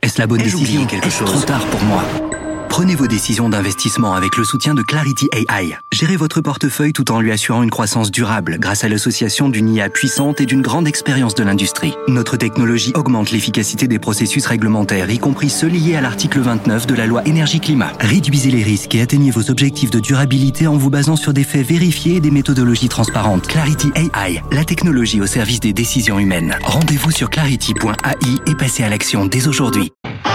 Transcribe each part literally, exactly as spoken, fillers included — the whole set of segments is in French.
Est-ce la bonne Ai-je décision? oublié quelque Est-ce chose? trop tard pour moi? Prenez vos décisions d'investissement avec le soutien de Clarity A I. Gérez votre portefeuille tout en lui assurant une croissance durable grâce à l'association d'une I A puissante et d'une grande expérience de l'industrie. Notre technologie augmente l'efficacité des processus réglementaires, y compris ceux liés à l'article vingt-neuf de la loi énergie-climat. Réduisez les risques et atteignez vos objectifs de durabilité en vous basant sur des faits vérifiés et des méthodologies transparentes. Clarity A I, la technologie au service des décisions humaines. Rendez-vous sur clarity point A I et passez à l'action dès aujourd'hui.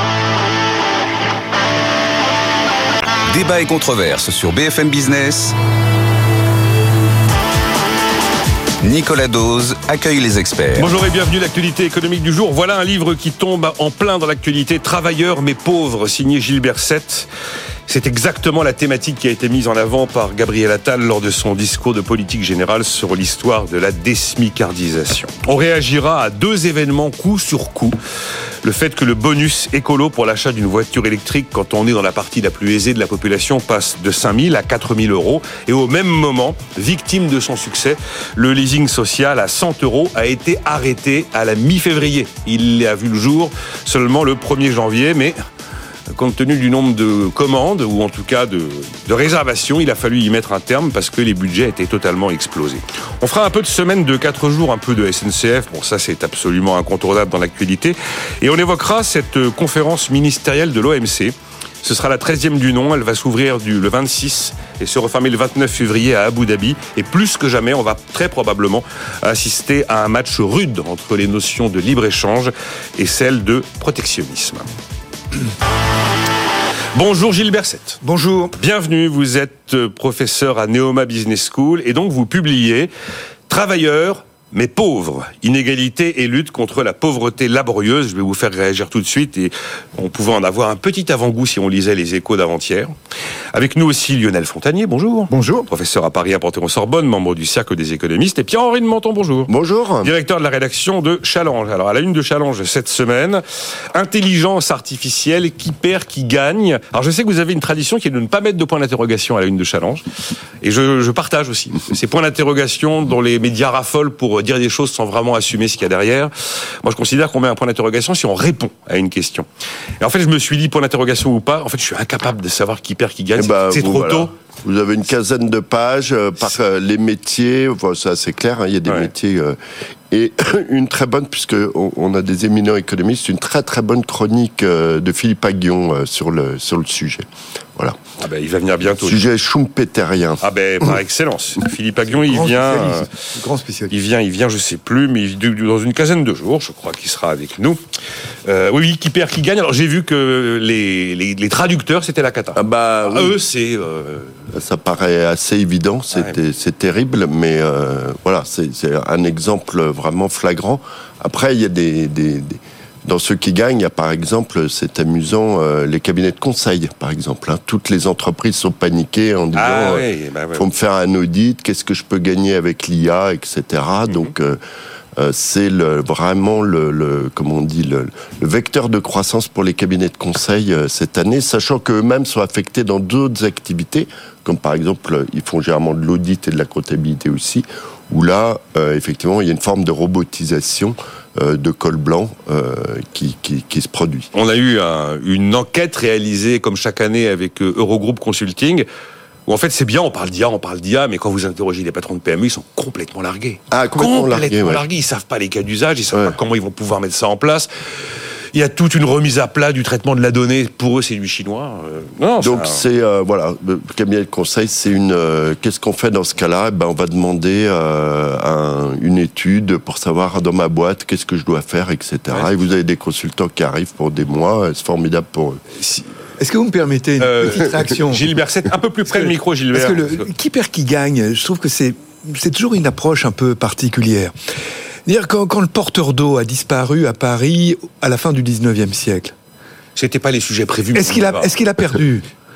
Débat et controverse sur B F M Business. Nicolas Dose accueille les experts. Bonjour et bienvenue à l'actualité économique du jour. Voilà un livre qui tombe en plein dans l'actualité. Travailleurs mais pauvres, signé Gilbert Sept. C'est exactement la thématique qui a été mise en avant par Gabriel Attal lors de son discours de politique générale sur l'histoire de la désmicardisation. On réagira à deux événements coup sur coup. Le fait que le bonus écolo pour l'achat d'une voiture électrique quand on est dans la partie la plus aisée de la population passe de cinq mille à quatre mille euros. Et au même moment, victime de son succès, le leasing social à cent euros a été arrêté à la mi-février. Il a vu le jour seulement le premier janvier, mais compte tenu du nombre de commandes, ou en tout cas de, de réservations, il a fallu y mettre un terme parce que les budgets étaient totalement explosés. On fera un peu de semaine de quatre jours, un peu de S N C F, bon ça c'est absolument incontournable dans l'actualité, et on évoquera cette conférence ministérielle de l'O M C. Ce sera la treizième du nom, elle va s'ouvrir du, le vingt-six et se refermer le vingt-neuf février à Abu Dhabi. Et plus que jamais, on va très probablement assister à un match rude entre les notions de libre-échange et celles de protectionnisme. Bonjour Gilbert Sept. Bonjour. Bienvenue, vous êtes professeur à Neoma Business School et donc vous publiez « Travailleurs mais pauvres, inégalité et lutte contre la pauvreté laborieuse ». Je vais vous faire réagir tout de suite et on pouvait en avoir un petit avant-goût si on lisait les Échos d'avant-hier. Avec nous aussi Lionel Fontanier, bonjour. Bonjour. Professeur à Paris Panthéon-Sorbonne, membre du Cercle des économistes. Et Pierre-Henri de Menton, bonjour. Bonjour. Directeur de la rédaction de Challenge. Alors à la une de Challenge cette semaine, intelligence artificielle, qui perd, qui gagne. Alors je sais que vous avez une tradition qui est de ne pas mettre de point d'interrogation à la une de Challenge. Et je, je partage aussi ces points d'interrogation dont les médias raffolent pour dire des choses sans vraiment assumer ce qu'il y a derrière. Moi je considère qu'on met un point d'interrogation si on répond à une question. Et en fait je me suis dit point d'interrogation ou pas, en fait je suis incapable de savoir qui perd, qui gagne. Eh ben, c'est vous, trop voilà. tôt. Vous avez une quinzaine de pages euh, par euh, les métiers, enfin, ça c'est clair, hein, il y a des ouais. métiers... Euh, et une très bonne, puisque on, on a des éminents économistes, une très très bonne chronique euh, de Philippe Aghion euh, sur, le, sur le sujet. Voilà. Ah ben, il va venir bientôt. Sujet schumpeterien. Ah ben, par excellence. Philippe Aghion, il vient, euh, grand spécialiste. il vient, il vient, je sais plus, mais il, dans une quinzaine de jours, je crois qu'il sera avec nous. Euh, oui, qui perd, qui gagne. Alors j'ai vu que les, les, les traducteurs, c'était la cata. Ah bah, oui. Eux, c'est. Euh... Ça paraît assez évident, c'est, ouais. c'est terrible, mais euh, voilà, c'est, c'est un exemple vraiment flagrant. Après, il y a des, des, des dans ceux qui gagnent, il y a par exemple, c'est amusant, euh, les cabinets de conseil, par exemple. Hein. Toutes les entreprises sont paniquées en disant ah, oui, euh, bah, ouais. faut me faire un audit, qu'est-ce que je peux gagner avec l'I A, et cetera. Mm-hmm. Donc euh, euh, c'est le, vraiment le, le, comment on dit, le, le vecteur de croissance pour les cabinets de conseil euh, cette année, sachant qu'eux-mêmes sont affectés dans d'autres activités, comme par exemple, ils font généralement de l'audit et de la comptabilité aussi, où là, euh, effectivement, il y a une forme de robotisation euh, de col blanc euh, qui, qui, qui se produit. On a eu un, une enquête réalisée, comme chaque année, avec euh, Eurogroup Consulting, où en fait, c'est bien, on parle d'I A, on parle d'I A, mais quand vous interrogez les patrons de P M E, ils sont complètement largués. Ah, complètement, complètement largués, ouais. largués. Ils savent pas les cas d'usage, ils savent ouais. pas comment ils vont pouvoir mettre ça en place. Il y a toute une remise à plat du traitement de la donnée. Pour eux, c'est du chinois. Euh, non, Donc, ça... c'est, euh, voilà, le cabinet de conseil, c'est une... Euh, qu'est-ce qu'on fait dans ce cas-là ? Ben, on va demander euh, un, une étude pour savoir, dans ma boîte, qu'est-ce que je dois faire, et cetera. Ouais. Et vous avez des consultants qui arrivent pour des mois. C'est formidable pour eux. Si... Est-ce que vous me permettez une euh, petite réaction ? Gilbert Sept, un peu plus près le micro, Gilbert. Parce que le, qui perd, qui gagne, je trouve que c'est, c'est toujours une approche un peu particulière. C'est-à-dire quand, quand le porteur d'eau a disparu à Paris à la fin du dix-neuvième siècle. C'était pas les sujets prévus. Est-ce qu'il a, est-ce qu'il a perdu ?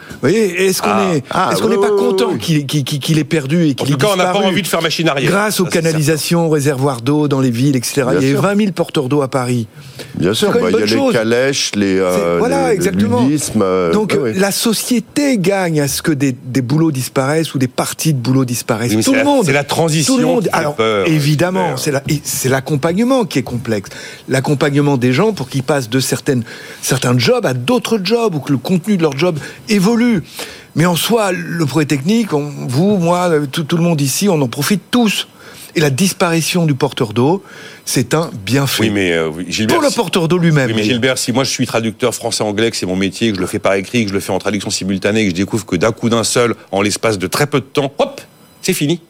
Vous voyez, est-ce qu'on Ah. est, Ah, est-ce qu'on oui, n'est pas oui, content oui. qu'il, qu'il, qu'il, qu'il ait perdu et En qu'il tout ait cas, on n'a pas disparu envie de faire machine arrière. grâce aux Ça, c'est canalisations, aux réservoirs d'eau dans les villes, et cetera. Bien Il y a eu sûr. vingt mille porteurs d'eau à Paris. Bien sûr, C'est quand bah, même il y a une bonne les chose. calèches, les, euh, C'est- voilà, les- exactement. le nudisme. euh, Donc ouais, ouais. la société gagne à ce que des, des boulots disparaissent ou des parties de boulots disparaissent. Oui, mais Tout c'est le la- monde. c'est la transition Tout le monde. qui fait Alors peur, évidemment, Gilbert. c'est, la, et c'est l'accompagnement qui est complexe. L'accompagnement des gens pour qu'ils passent de certaines, certains jobs à d'autres jobs ou que le contenu de leur job évolue. Mais en soi, le progrès technique, on- vous, moi, tout, tout le monde ici, on en profite tous. Et la disparition du porteur d'eau, c'est un bienfait. Oui, mais euh, oui, Gilbert, pour le si- porteur d'eau lui-même. Oui, mais Gilbert, si moi je suis traducteur français-anglais, que c'est mon métier, que je le fais par écrit, que je le fais en traduction simultanée, que je découvre que d'un coup d'un seul, en l'espace de très peu de temps, hop, c'est fini.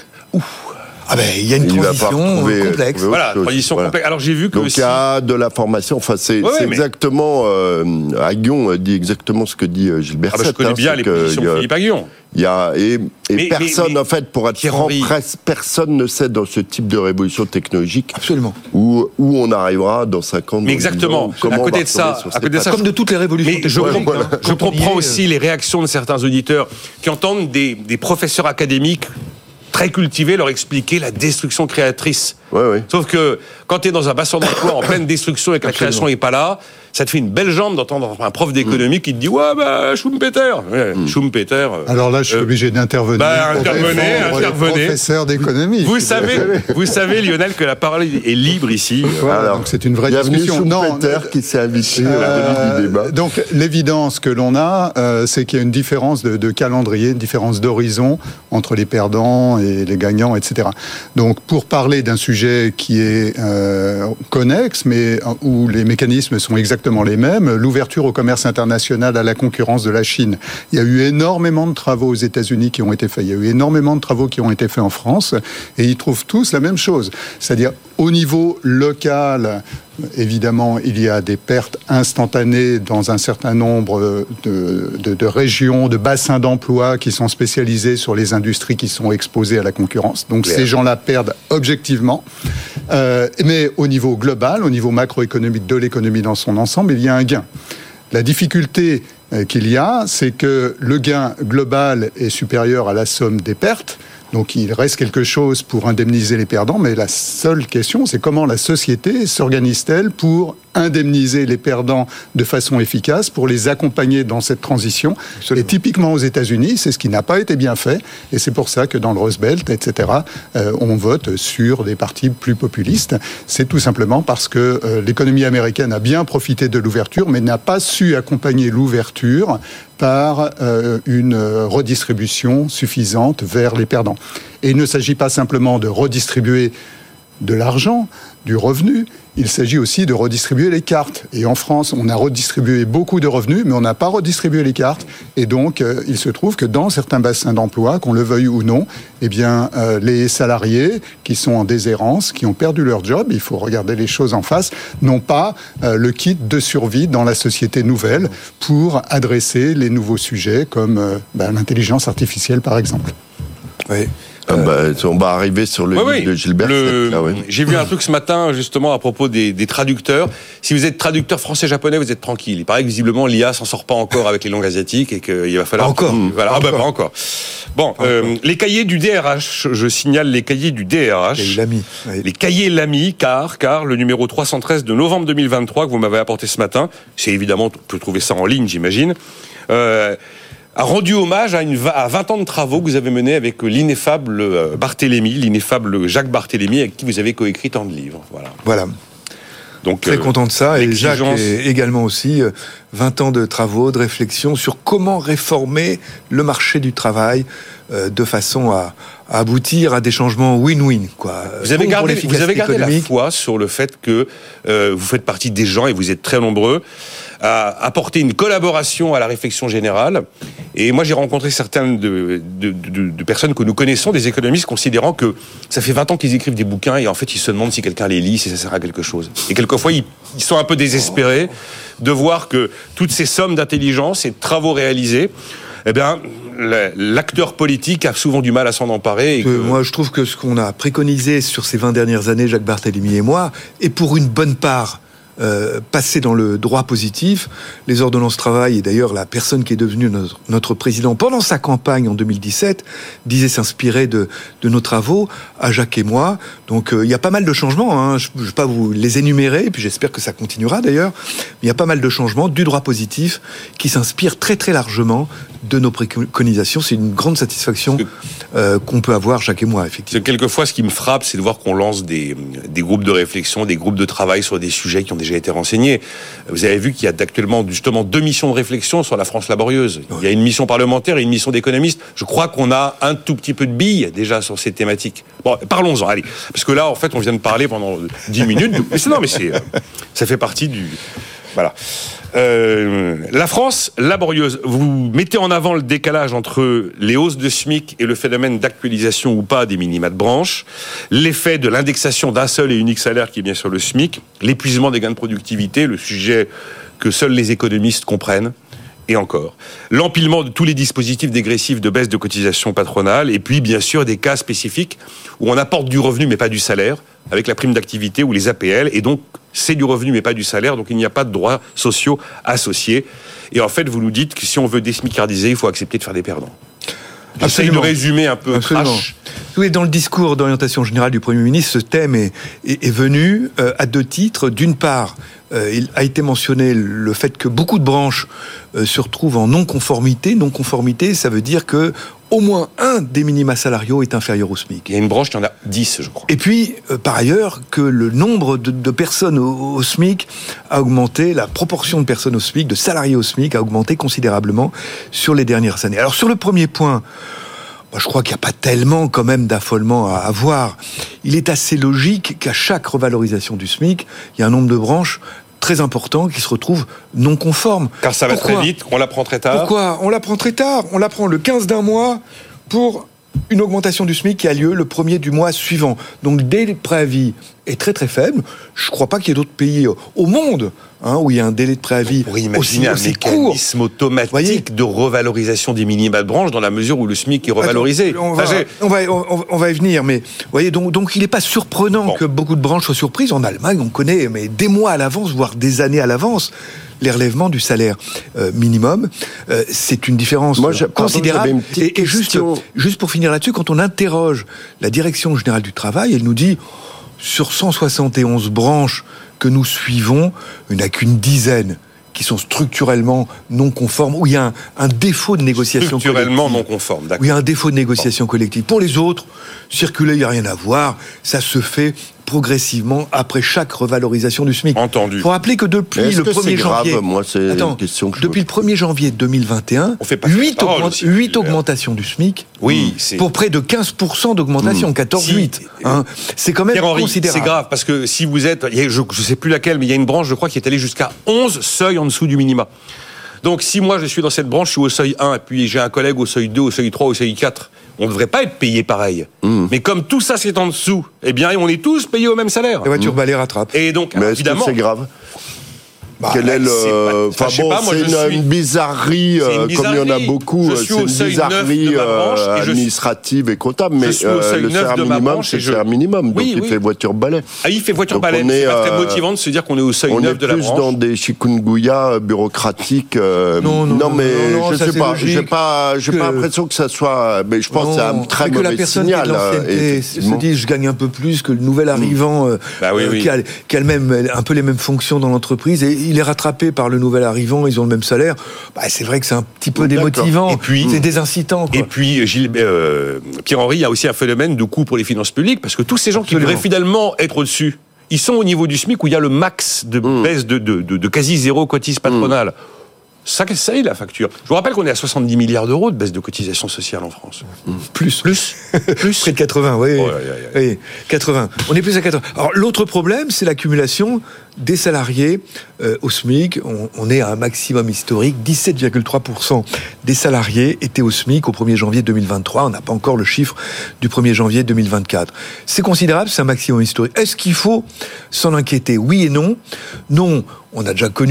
Ah ben, il y a une Il va pas transition retrouver- complexe. trouver Voilà, autre chose. transition Voilà. complexe. Alors j'ai vu que Donc aussi... il y a de la formation. Enfin, c'est, Ouais, c'est mais- exactement. Euh, Aguillon dit exactement ce que dit euh, Gilbert. Ah bah, je Sett, connais hein, bien c'est les que positions il y de a- Philippe Aguillon. Il y a et, et Mais- personne mais- mais- en fait pour être franc, Pierre-Henri. presque personne ne sait dans ce type de révolution technologique Absolument. où où on arrivera dans cinquante. Mais exactement. À côté de ça, à côté de ça, Comme de toutes les révolutions Mais je, technologiques, comprends- hein. je Quand on y comprends est, aussi les réactions de certains auditeurs qui entendent des, des professeurs académiques très cultivés leur expliquer la destruction créatrice. Ouais, ouais. Sauf que quand tu es dans un bassin d'emploi en pleine destruction et que la Absolument. création n'est pas là, ça te fait une belle jambe d'entendre un prof d'économie qui te dit « Ouais, bah, Schumpeter ouais, Schumpeter. euh, Alors là, je suis euh, obligé d'intervenir. bah, pour intervenez, défendre les intervenez. professeurs d'économie. Vous savez, vous savez, Lionel, que la parole est libre ici. Voilà, Alors, donc c'est une vraie Bienvenue discussion. Non, Schumpeter euh, qui s'est invité au Euh, début du débat. donc l'évidence que l'on a, euh, c'est qu'il y a une différence de, de calendrier, une différence d'horizon entre les perdants et les gagnants, et cetera. Donc pour parler d'un sujet qui est euh, connexe, mais où les mécanismes sont exactement les mêmes, l'ouverture au commerce international à la concurrence de la Chine. Il y a eu énormément de travaux aux États-Unis qui ont été faits, il y a eu énormément de travaux qui ont été faits en France, et ils trouvent tous la même chose, c'est-à-dire au niveau local. Évidemment, il y a des pertes instantanées dans un certain nombre de, de, de régions, de bassins d'emploi qui sont spécialisés sur les industries qui sont exposées à la concurrence. Donc Claire. ces gens-là perdent objectivement. Euh, mais au niveau global, au niveau macroéconomique de l'économie dans son ensemble, il y a un gain. La difficulté euh, qu'il y a, c'est que le gain global est supérieur à la somme des pertes. Donc il reste quelque chose pour indemniser les perdants, mais la seule question, c'est comment la société s'organise-t-elle pour indemniser les perdants de façon efficace, pour les accompagner dans cette transition. Absolument. Et typiquement aux États-Unis, c'est ce qui n'a pas été bien fait, et c'est pour ça que dans le Rust Belt, et cetera, euh, on vote sur des partis plus populistes. C'est tout simplement parce que euh, l'économie américaine a bien profité de l'ouverture, mais n'a pas su accompagner l'ouverture par euh, une redistribution suffisante vers les perdants. Et il ne s'agit pas simplement de redistribuer de l'argent, du revenu, il s'agit aussi de redistribuer les cartes. Et en France, on a redistribué beaucoup de revenus, mais on n'a pas redistribué les cartes. Et donc, euh, il se trouve que dans certains bassins d'emploi, qu'on le veuille ou non, eh bien, euh, les salariés qui sont en déshérence, qui ont perdu leur job, il faut regarder les choses en face, n'ont pas euh, le kit de survie dans la société nouvelle pour adresser les nouveaux sujets comme euh, ben, l'intelligence artificielle, par exemple. Oui. Ah bah, on va arriver sur le Oui, livre oui. de Gilbert. Le- Sett, là, ouais. J'ai vu un truc ce matin, justement, à propos des, des traducteurs. Si vous êtes traducteur français-japonais, vous êtes tranquille. Il paraît que, visiblement, l'I A s'en sort pas encore avec les langues asiatiques et qu'il va falloir... Pas encore. Voilà. Pas Ah bah, encore. pas encore. Bon, euh, les cahiers du D R H, je signale les cahiers du D R H. Et il l'a mis. Oui. Les cahiers Lamy, car, car le numéro trois cent treize de novembre deux mille vingt-trois que vous m'avez apporté ce matin, c'est évidemment, on peut trouver ça en ligne, j'imagine, euh, a rendu hommage à, une, à vingt ans de travaux que vous avez menés avec l'ineffable euh, Barthélemy, l'ineffable Jacques Barthélemy, avec qui vous avez coécrit tant de livres. Voilà. Voilà. Donc, Très euh, content de ça. Et Jacques l'exigence- est également aussi euh, vingt ans de travaux, de réflexion sur comment réformer le marché du travail euh, de façon à, à aboutir à des changements win-win. Quoi. Vous avez Bon pour gardé, vous l'efficacité avez gardé la économique. foi sur le fait que euh, vous faites partie des gens, et vous êtes très nombreux, à apporter une collaboration à la réflexion générale. Et moi, j'ai rencontré certaines de, de, de, de personnes que nous connaissons, des économistes, considérant que ça fait vingt ans qu'ils écrivent des bouquins, et en fait, ils se demandent si quelqu'un les lit, si ça sert à quelque chose. Et quelquefois, ils, ils sont un peu désespérés de voir que toutes ces sommes d'intelligence et de travaux réalisés, eh bien, l'acteur politique a souvent du mal à s'en emparer. Et que... Euh, Moi, je trouve que ce qu'on a préconisé sur ces vingt dernières années, Jacques Barthélemy et moi, est pour une bonne part euh, passer dans le droit positif. Les ordonnances travail, et d'ailleurs la personne qui est devenue notre, notre président pendant sa campagne en deux mille dix-sept disait s'inspirer de, de nos travaux, à Jacques et moi. Donc il euh, y a pas mal de changements, hein. Je ne vais pas vous les énumérer, et puis j'espère que ça continuera d'ailleurs. Il y a pas mal de changements du droit positif qui s'inspire très très largement de nos préconisations. C'est une grande satisfaction euh, qu'on peut avoir, Jacques et moi, effectivement. Quelquefois, ce qui me frappe, c'est de voir qu'on lance des, des groupes de réflexion, des groupes de travail sur des sujets qui ont déjà été renseignés. Vous avez vu qu'il y a actuellement justement deux missions de réflexion sur la France laborieuse. Oui. Il y a une mission parlementaire et une mission d'économistes. Je crois qu'on a un tout petit peu de billes déjà sur ces thématiques. Bon, parlons-en, allez. Parce que là, en fait, on vient de parler pendant dix minutes. Mais c'est, non, mais c'est, ça fait partie du... Voilà. Euh, la France laborieuse, vous mettez en avant le décalage entre les hausses de SMIC et le phénomène d'actualisation ou pas des minima de branche, l'effet de l'indexation d'un seul et unique salaire qui est bien sûr le SMIC, l'épuisement des gains de productivité, le sujet que seuls les économistes comprennent, et encore, l'empilement de tous les dispositifs dégressifs de baisse de cotisation patronale, et puis bien sûr des cas spécifiques où on apporte du revenu mais pas du salaire, avec la prime d'activité ou les A P L, et donc c'est du revenu mais pas du salaire, donc il n'y a pas de droits sociaux associés. Et en fait, vous nous dites que si on veut désmicardiser, il faut accepter de faire des perdants. J'essaye de résumer un peu crash. Oui, dans le discours d'orientation générale du Premier ministre, ce thème est, est, est venu euh, à deux titres. D'une part, euh, il a été mentionné le fait que beaucoup de branches euh, se retrouvent en non-conformité. Non-conformité, ça veut dire que au moins un des minima salariaux est inférieur au SMIC. Il y a une branche qui en a dix, je crois. Et puis, euh, par ailleurs, que le nombre de, de personnes au, au SMIC a augmenté, la proportion de personnes au SMIC, de salariés au SMIC, a augmenté considérablement sur les dernières années. Alors, sur le premier point, moi, je crois qu'il n'y a pas tellement, quand même, d'affolement à avoir. Il est assez logique qu'à chaque revalorisation du SMIC, il y a un nombre de branches très important qui se retrouvent non conformes. Car ça va Pourquoi très vite, on l'apprend très tard. Pourquoi ? On l'apprend très tard. On l'apprend le quinze d'un mois pour une augmentation du SMIC qui a lieu le premier du mois suivant. Donc, dès le préavis est très très faible. Je ne crois pas qu'il y ait d'autres pays au monde hein, où il y a un délai de préavis on pourrait imaginer aussi, un aussi mécanisme court. automatique Voyez de revalorisation des minima de branche dans la mesure où le SMIC est revalorisé. Attends, on, va, enfin, on, va, on, on va y venir, mais voyez, donc, donc il n'est pas surprenant bon. que beaucoup de branches soient surprises. En Allemagne, on connaît mais des mois à l'avance, voire des années à l'avance, les relèvements du salaire euh, minimum. Euh, c'est une différence Moi, je, considérable. Pardon, une et, et juste, juste pour finir là-dessus, quand on interroge la Direction générale du travail, elle nous dit sur cent soixante et onze branches que nous suivons, il n'y en a qu'une dizaine qui sont structurellement non conformes, où il y a un, un défaut de négociation structurellement collective. non conforme, d'accord. Où il y a un défaut de négociation bon. collective. Pour les autres, circuler, il n'y a rien à voir, ça se fait progressivement après chaque revalorisation du SMIC. Entendu. Il faut rappeler que depuis le premier janvier... Grave Moi, c'est Attends, une question que je depuis le premier janvier deux mille vingt et un, huit augment, augmentations du SMIC oui, c'est... pour près de quinze pour cent d'augmentation, mmh. quatorze virgule huit. Si, hein, c'est quand même Henry, considérable. C'est grave, parce que si vous êtes... Je ne sais plus laquelle, mais il y a une branche, je crois, qui est allée jusqu'à onze seuils en dessous du minima. Donc si moi je suis dans cette branche, je suis au seuil un, et puis j'ai un collègue au seuil deux, au seuil trois, au seuil quatre, on ne devrait pas être payé pareil. Mmh. Mais comme tout ça c'est en dessous, eh bien on est tous payés au même salaire. Les voitures mmh. balais rattrapent. Et donc, mais évidemment... est-ce que c'est grave ? Bah, Quel est le... Enfin, enfin bon, pas, moi, c'est une, suis... une bizarrerie, c'est une bizarrerie, comme il y en a beaucoup, c'est une bizarrerie euh, administrative et comptable, mais euh, le salaire minimum, c'est le je... salaire minimum, donc oui, il oui. fait voiture-balai. Ah, il fait voiture-balai, c'est pas très motivant de se dire qu'on est au seuil neuf de la branche. On est plus dans des chikungunya bureaucratiques. Euh, non, non, non, mais non, non, je sais pas, j'ai pas, j'ai pas l'impression que ça soit, mais je pense que c'est un très mauvais signal. Que la personne se dit, je gagne un peu plus que le nouvel arrivant, qui a un peu les mêmes fonctions dans l'entreprise, et il est rattrapé par le nouvel arrivant, ils ont le même salaire. Bah, c'est vrai que c'est un petit peu démotivant. Et puis, c'est désincitant. Quoi. Et puis, Gilles, euh, Pierre-Henri, il y a aussi un phénomène de coût pour les finances publiques, parce que tous ces gens qui devraient finalement être au-dessus, ils sont au niveau du SMIC où il y a le max de mmh. baisse de, de, de, de quasi zéro cotise patronale. Mmh. Ça, ça est la facture. Je vous rappelle qu'on est à soixante-dix milliards d'euros de baisse de cotisation sociale en France. Mmh. Plus. Plus. Plus. Près de quatre-vingts, oui. Oh, là, là, là. oui. quatre-vingts. On est plus à quatre-vingts. Alors, l'autre problème, c'est l'accumulation des salariés euh, au SMIC. On, on est à un maximum historique. dix-sept virgule trois pour cent des salariés étaient au SMIC au premier janvier deux mille vingt-trois. On n'a pas encore le chiffre du premier janvier deux mille vingt-quatre. C'est considérable, c'est un maximum historique. Est-ce qu'il faut s'en inquiéter ? Oui et non. Non, on a déjà connu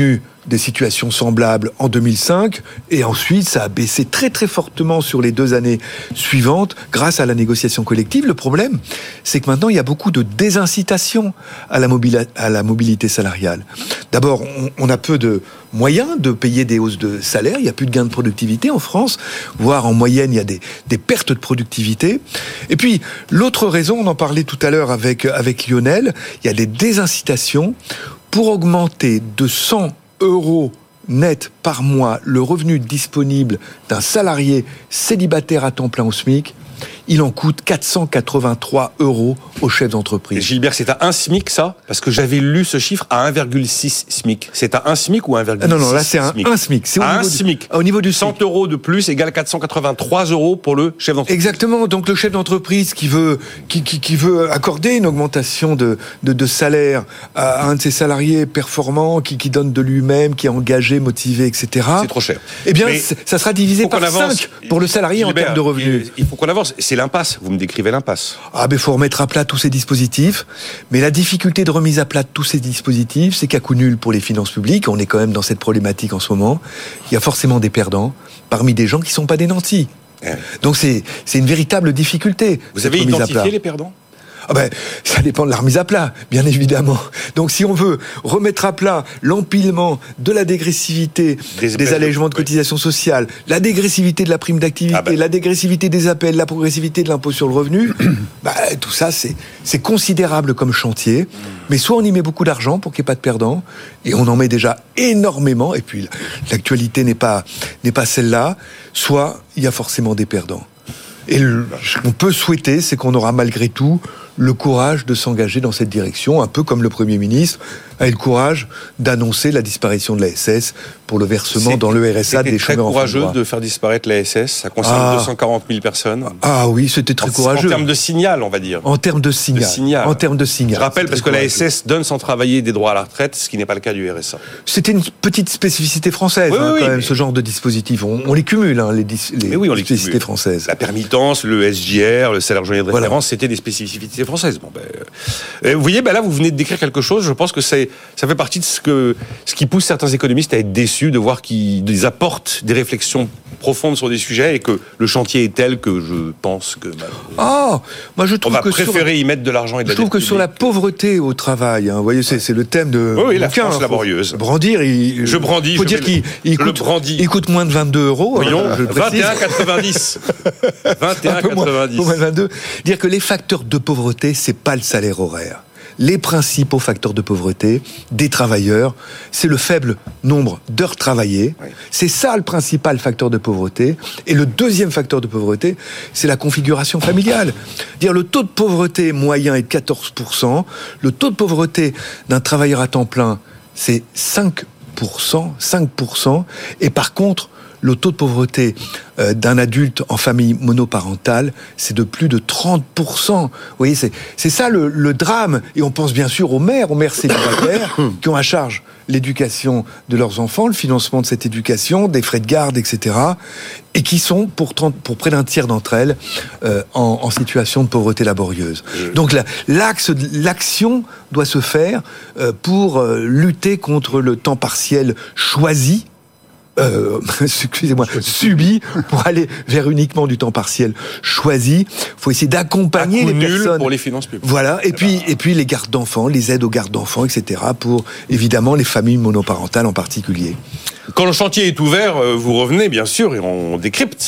des situations semblables en deux mille cinq, et ensuite ça a baissé très très fortement sur les deux années suivantes grâce à la négociation collective. Le problème, c'est que maintenant il y a beaucoup de désincitation à la, mobili- à la mobilité salariale. D'abord, on, on a peu de moyens de payer des hausses de salaire, il n'y a plus de gains de productivité en France, voire en moyenne il y a des, des pertes de productivité. Et puis l'autre raison, on en parlait tout à l'heure avec, avec Lionel, il y a des désincitations pour augmenter de cent euros net par mois le revenu disponible d'un salarié célibataire à temps plein au SMIC. Il en coûte quatre cent quatre-vingt-trois euros au chef d'entreprise. Et Gilbert, c'est à un SMIC, ça ? Parce que j'avais lu ce chiffre à un virgule six SMIC. C'est à un SMIC ou un virgule six Non, non, là c'est un, SMIC. un SMIC. C'est au à niveau un du, SMIC. Au niveau du cent euros de plus égale quatre cent quatre-vingt-trois euros pour le chef d'entreprise. Exactement. Donc le chef d'entreprise qui veut, qui, qui, qui veut accorder une augmentation de, de, de salaire à un de ses salariés performants, qui, qui donne de lui-même, qui est engagé, motivé, et cetera. C'est trop cher. Eh bien, Mais ça sera divisé par avance. cinq pour le salarié Gilbert, en termes de revenus. Il faut qu'on avance. C'est l'impasse. Vous me décrivez l'impasse. Ah ben, faut remettre à plat tous ces dispositifs. Mais la difficulté de remise à plat de tous ces dispositifs, c'est qu'à coup nul pour les finances publiques, on est quand même dans cette problématique en ce moment, il y a forcément des perdants parmi des gens qui sont pas des nantis. Ouais. Donc c'est, c'est une véritable difficulté. Vous avez identifié les perdants ? Ah ben, ça dépend de la remise à plat, bien évidemment. Donc, si on veut remettre à plat l'empilement de la dégressivité des, des allègements de cotisations sociales, la dégressivité de la prime d'activité, ah ben. la dégressivité des appels, la progressivité de l'impôt sur le revenu, bah, tout ça, c'est, c'est considérable comme chantier. Mais soit on y met beaucoup d'argent pour qu'il n'y ait pas de perdants, et on en met déjà énormément, et puis l'actualité n'est pas, n'est pas celle-là, soit il y a forcément des perdants. Et le, ce qu'on peut souhaiter, c'est qu'on aura malgré tout le courage de s'engager dans cette direction, un peu comme le Premier ministre a eu le courage d'annoncer la disparition de l'A S S pour le versement c'est, dans le R S A des chômeurs en fin de droit. C'était très courageux de faire disparaître l'A S S, ça concerne ah, deux cent quarante mille personnes. Ah oui, c'était très en, courageux. En termes de signal, on va dire. En termes de signal. De signal. En termes de signal. Je rappelle, parce que l'A S S donne sans travailler des droits à la retraite, ce qui n'est pas le cas du R S A. C'était une petite spécificité française, oui, hein, oui, quand même, mais... ce genre de dispositif. On, on les cumule, hein, les, les oui, on spécificités les françaises. La permittence, le S J R, le salaire journalier de référence, voilà. C'était des spécificités françaises. Bon, ben, euh, vous voyez, ben là, vous venez de décrire quelque chose. Je pense que c'est, ça fait partie de ce, que, ce qui pousse certains économistes à être déçus de voir qu'ils apportent des réflexions profondes sur des sujets et que le chantier est tel que je pense que... Ben, oh, moi je trouve on va que préférer sur, y mettre de l'argent et de je la trouve que publique. Sur la pauvreté au travail, hein, vous voyez, c'est, c'est le thème de... Oui, oui, la bouquin, France hein, laborieuse. Brandir, il, je brandis. faut je dire vais, qu'il il coûte, il coûte moins de vingt-deux euros. Voyons, hein, je vingt et un quatre-vingt-dix. vingt et un quatre-vingt-dix. Moins de vingt-deux. Dire que les facteurs de pauvreté, c'est pas le salaire horaire. Les principaux facteurs de pauvreté des travailleurs, c'est le faible nombre d'heures travaillées. Oui. C'est ça le principal facteur de pauvreté. Et le deuxième facteur de pauvreté, c'est la configuration familiale. Dire le taux de pauvreté moyen est de quatorze pour cent. Le taux de pauvreté d'un travailleur à temps plein, c'est cinq pour cent. cinq pour cent. Et par contre, le taux de pauvreté euh, d'un adulte en famille monoparentale, c'est de plus de trente pour cent. Vous voyez, c'est, c'est ça le, le drame. Et on pense bien sûr aux mères, aux mères célibataires, qui ont à charge l'éducation de leurs enfants, le financement de cette éducation, des frais de garde, et cetera, et qui sont, pour, trente, pour près d'un tiers d'entre elles, euh, en, en situation de pauvreté laborieuse. Donc la, l'axe, l'action doit se faire euh, pour euh, lutter contre le temps partiel choisi, Euh, excusez-moi, subi pour aller vers uniquement du temps partiel choisi. Il faut essayer d'accompagner les nul personnes pour les finances publiques. Voilà, et puis et puis les gardes d'enfants, les aides aux gardes d'enfants, et cetera. Pour évidemment les familles monoparentales en particulier. Quand le chantier est ouvert, vous revenez bien sûr et on décrypte.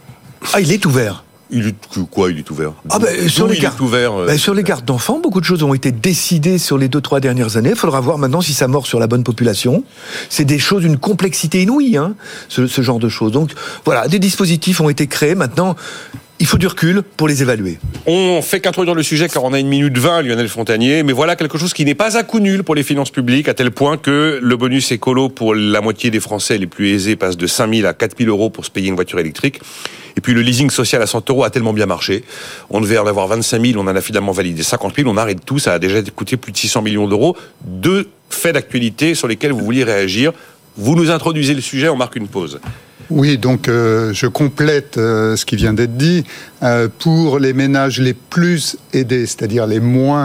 Ah, il est ouvert. Il est, quoi, il est ouvert ah ben, sur, les gar- ouvert, euh... ben, sur les gardes d'enfants, beaucoup de choses ont été décidées sur les deux, trois dernières années. Il faudra voir maintenant si ça mord sur la bonne population. C'est des choses d'une complexité inouïe, hein, ce, ce genre de choses. Donc, voilà, des dispositifs ont été créés. Maintenant, il faut du recul pour les évaluer. On fait qu'introduire le sujet car on a une minute vingt, Lionel Fontanier. Mais voilà quelque chose qui n'est pas à coup nul pour les finances publiques, à tel point que le bonus écolo pour la moitié des Français les plus aisés passe de cinq mille à quatre mille euros pour se payer une voiture électrique. Et puis le leasing social à cent euros a tellement bien marché. On devait en avoir vingt-cinq mille, on en a finalement validé cinquante mille. On arrête tout, ça a déjà coûté plus de six cents millions d'euros. Deux faits d'actualité sur lesquels vous vouliez réagir. Vous nous introduisez le sujet, on marque une pause. Oui, donc euh, je complète euh, ce qui vient d'être dit. Euh, pour les ménages les plus aidés, c'est-à-dire les moins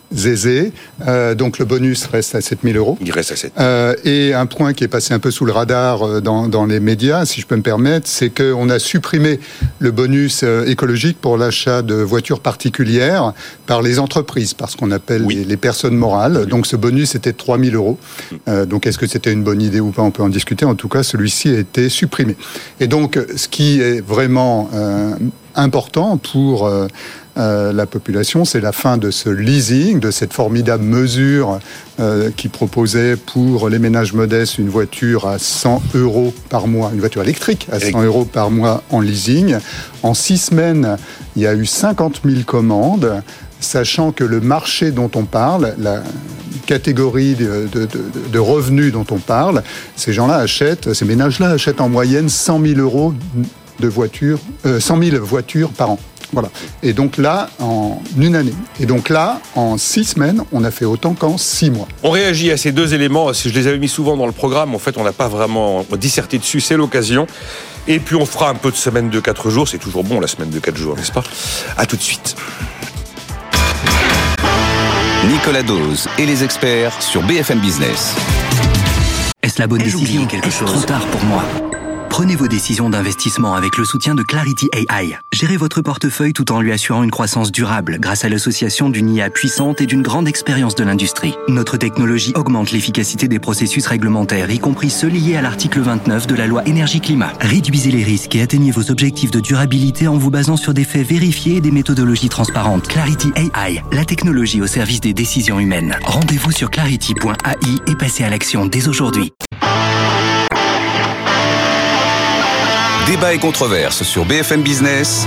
aisés. Euh, donc le bonus reste à sept mille euros. Il reste à sept mille. Euh, et un point qui est passé un peu sous le radar dans, dans les médias, si je peux me permettre, c'est qu'on a supprimé le bonus écologique pour l'achat de voitures particulières par les entreprises, par ce qu'on appelle oui. les, les personnes morales. Oui. Donc ce bonus était de trois mille euros. Euh, donc est-ce que c'était une bonne idée ou pas? On peut en discuter. En tout cas, celui-ci a été supprimé. Et donc ce qui est vraiment euh, important pour euh, euh, la population, c'est la fin de ce leasing, de cette formidable mesure euh, qui proposait pour les ménages modestes une voiture à cent euros par mois, une voiture électrique à cent euros par mois en leasing. En six semaines, il y a eu cinquante mille commandes, sachant que le marché dont on parle, la catégorie de, de, de, de revenus dont on parle, ces gens-là achètent, ces ménages-là achètent en moyenne cent mille euros de voitures, euh, cent mille voitures par an. Voilà. Et donc là, en une année. Et donc là, en six semaines, on a fait autant qu'en six mois. On réagit à ces deux éléments. Je les avais mis souvent dans le programme. En fait, on n'a pas vraiment disserté dessus. C'est l'occasion. Et puis, on fera un peu de semaine de quatre jours. C'est toujours bon, la semaine de quatre jours, n'est-ce pas? À tout de suite. Nicolas Dose et les experts sur B F M Business. Est-ce la bonne décision? quelque chose Trop tard pour moi. Prenez vos décisions d'investissement avec le soutien de Clarity A I. Gérez votre portefeuille tout en lui assurant une croissance durable grâce à l'association d'une I A puissante et d'une grande expérience de l'industrie. Notre technologie augmente l'efficacité des processus réglementaires, y compris ceux liés à l'article vingt-neuf de la loi énergie-climat. Réduisez les risques et atteignez vos objectifs de durabilité en vous basant sur des faits vérifiés et des méthodologies transparentes. Clarity A I, la technologie au service des décisions humaines. Rendez-vous sur clarity point A I et passez à l'action dès aujourd'hui. Débat et controverse sur B F M Business.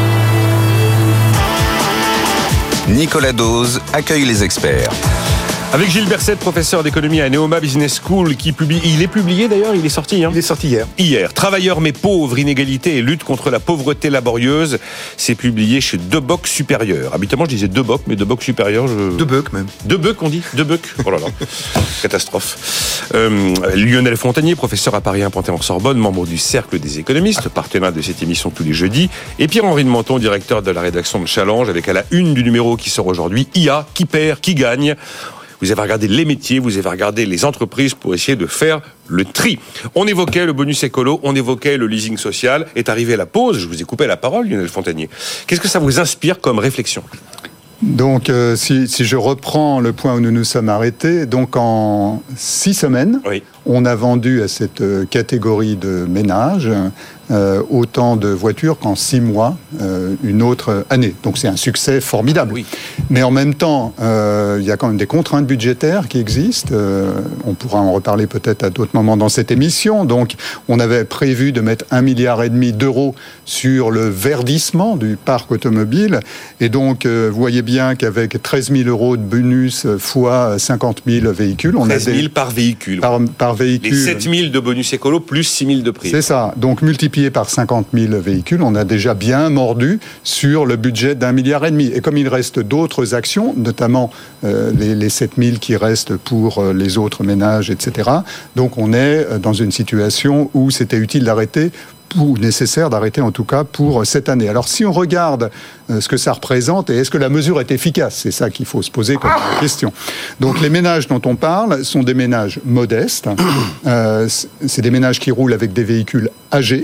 Nicolas Dose accueille les experts. Avec Gilles Berset, professeur d'économie à Neoma Business School, qui publie, il est publié d'ailleurs, il est sorti. Hein il est sorti hier. Hier. Travailleurs mais pauvres, inégalité et lutte contre la pauvreté laborieuse. C'est publié chez Deboc Supérieur. Habituellement, je disais Deboc, mais Deboc Supérieur, je... Deboc même. Deboc, on dit Deboc. Oh là là. Catastrophe. Euh, Lionel Fontanier, professeur à Paris un Panthéon-Sorbonne, membre du Cercle des économistes, partenaire de cette émission tous les jeudis. Et Pierre-Henri de Menton, directeur de la rédaction de Challenge, avec à la une du numéro qui sort aujourd'hui, I A, qui perd, qui gagne. Vous avez regardé les métiers, vous avez regardé les entreprises pour essayer de faire le tri. On évoquait le bonus écolo, on évoquait le leasing social. Est arrivé la pause, je vous ai coupé la parole, Lionel Fontanier. Qu'est-ce que ça vous inspire comme réflexion ? Donc, euh, si, si je reprends le point où nous nous sommes arrêtés, donc en six semaines, oui. on a vendu à cette catégorie de ménages euh, autant de voitures qu'en six mois, euh, une autre année. Donc c'est un succès formidable. Oui. Mais en même temps, euh, il y a quand même des contraintes budgétaires qui existent. Euh, on pourra en reparler peut-être à d'autres moments dans cette émission. Donc on avait prévu de mettre un milliard et demi d'euros sur le verdissement du parc automobile. Et donc, euh, vous voyez bien qu'avec treize mille euros de bonus fois cinquante mille véhicules, on treize mille a des... par véhicule. Par, par véhicule. Les sept mille de bonus écolo plus six mille de prix. C'est ça. Donc, multiplié par cinquante mille véhicules, on a déjà bien mordu sur le budget d'un milliard et demi. Et comme il reste d'autres actions, notamment euh, les, les sept mille qui restent pour euh, les autres ménages, et cetera. Donc, on est dans une situation où c'était utile d'arrêter ou nécessaire d'arrêter en tout cas pour cette année. Alors si on regarde ce que ça représente et est-ce que la mesure est efficace, c'est ça qu'il faut se poser comme question. Donc les ménages dont on parle sont des ménages modestes, euh, c'est des ménages qui roulent avec des véhicules âgés,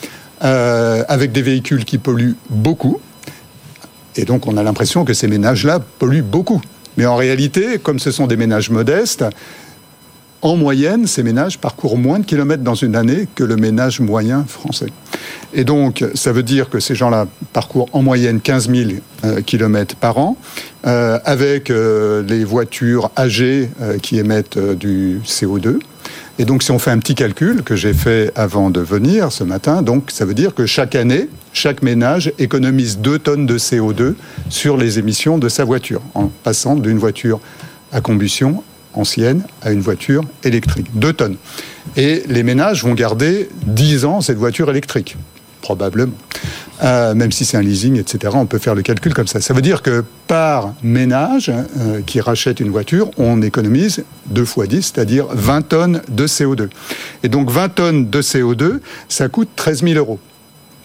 euh, avec des véhicules qui polluent beaucoup, et donc on a l'impression que ces ménages-là polluent beaucoup. Mais en réalité, comme ce sont des ménages modestes, en moyenne, ces ménages parcourent moins de kilomètres dans une année que le ménage moyen français. Et donc, ça veut dire que ces gens-là parcourent en moyenne quinze mille euh, kilomètres par an, euh, avec euh, les voitures âgées euh, qui émettent euh, du C O deux. Et donc, si on fait un petit calcul que j'ai fait avant de venir ce matin, donc ça veut dire que chaque année, chaque ménage économise deux tonnes de C O deux sur les émissions de sa voiture, en passant d'une voiture à combustion ancienne à une voiture électrique. Deux tonnes. Et les ménages vont garder dix ans cette voiture électrique, probablement. Euh, même si c'est un leasing, et cetera, on peut faire le calcul comme ça. Ça veut dire que par ménage euh, qui rachète une voiture, on économise deux fois dix, c'est-à-dire vingt tonnes de C O deux. Et donc vingt tonnes de C O deux, ça coûte treize mille euros.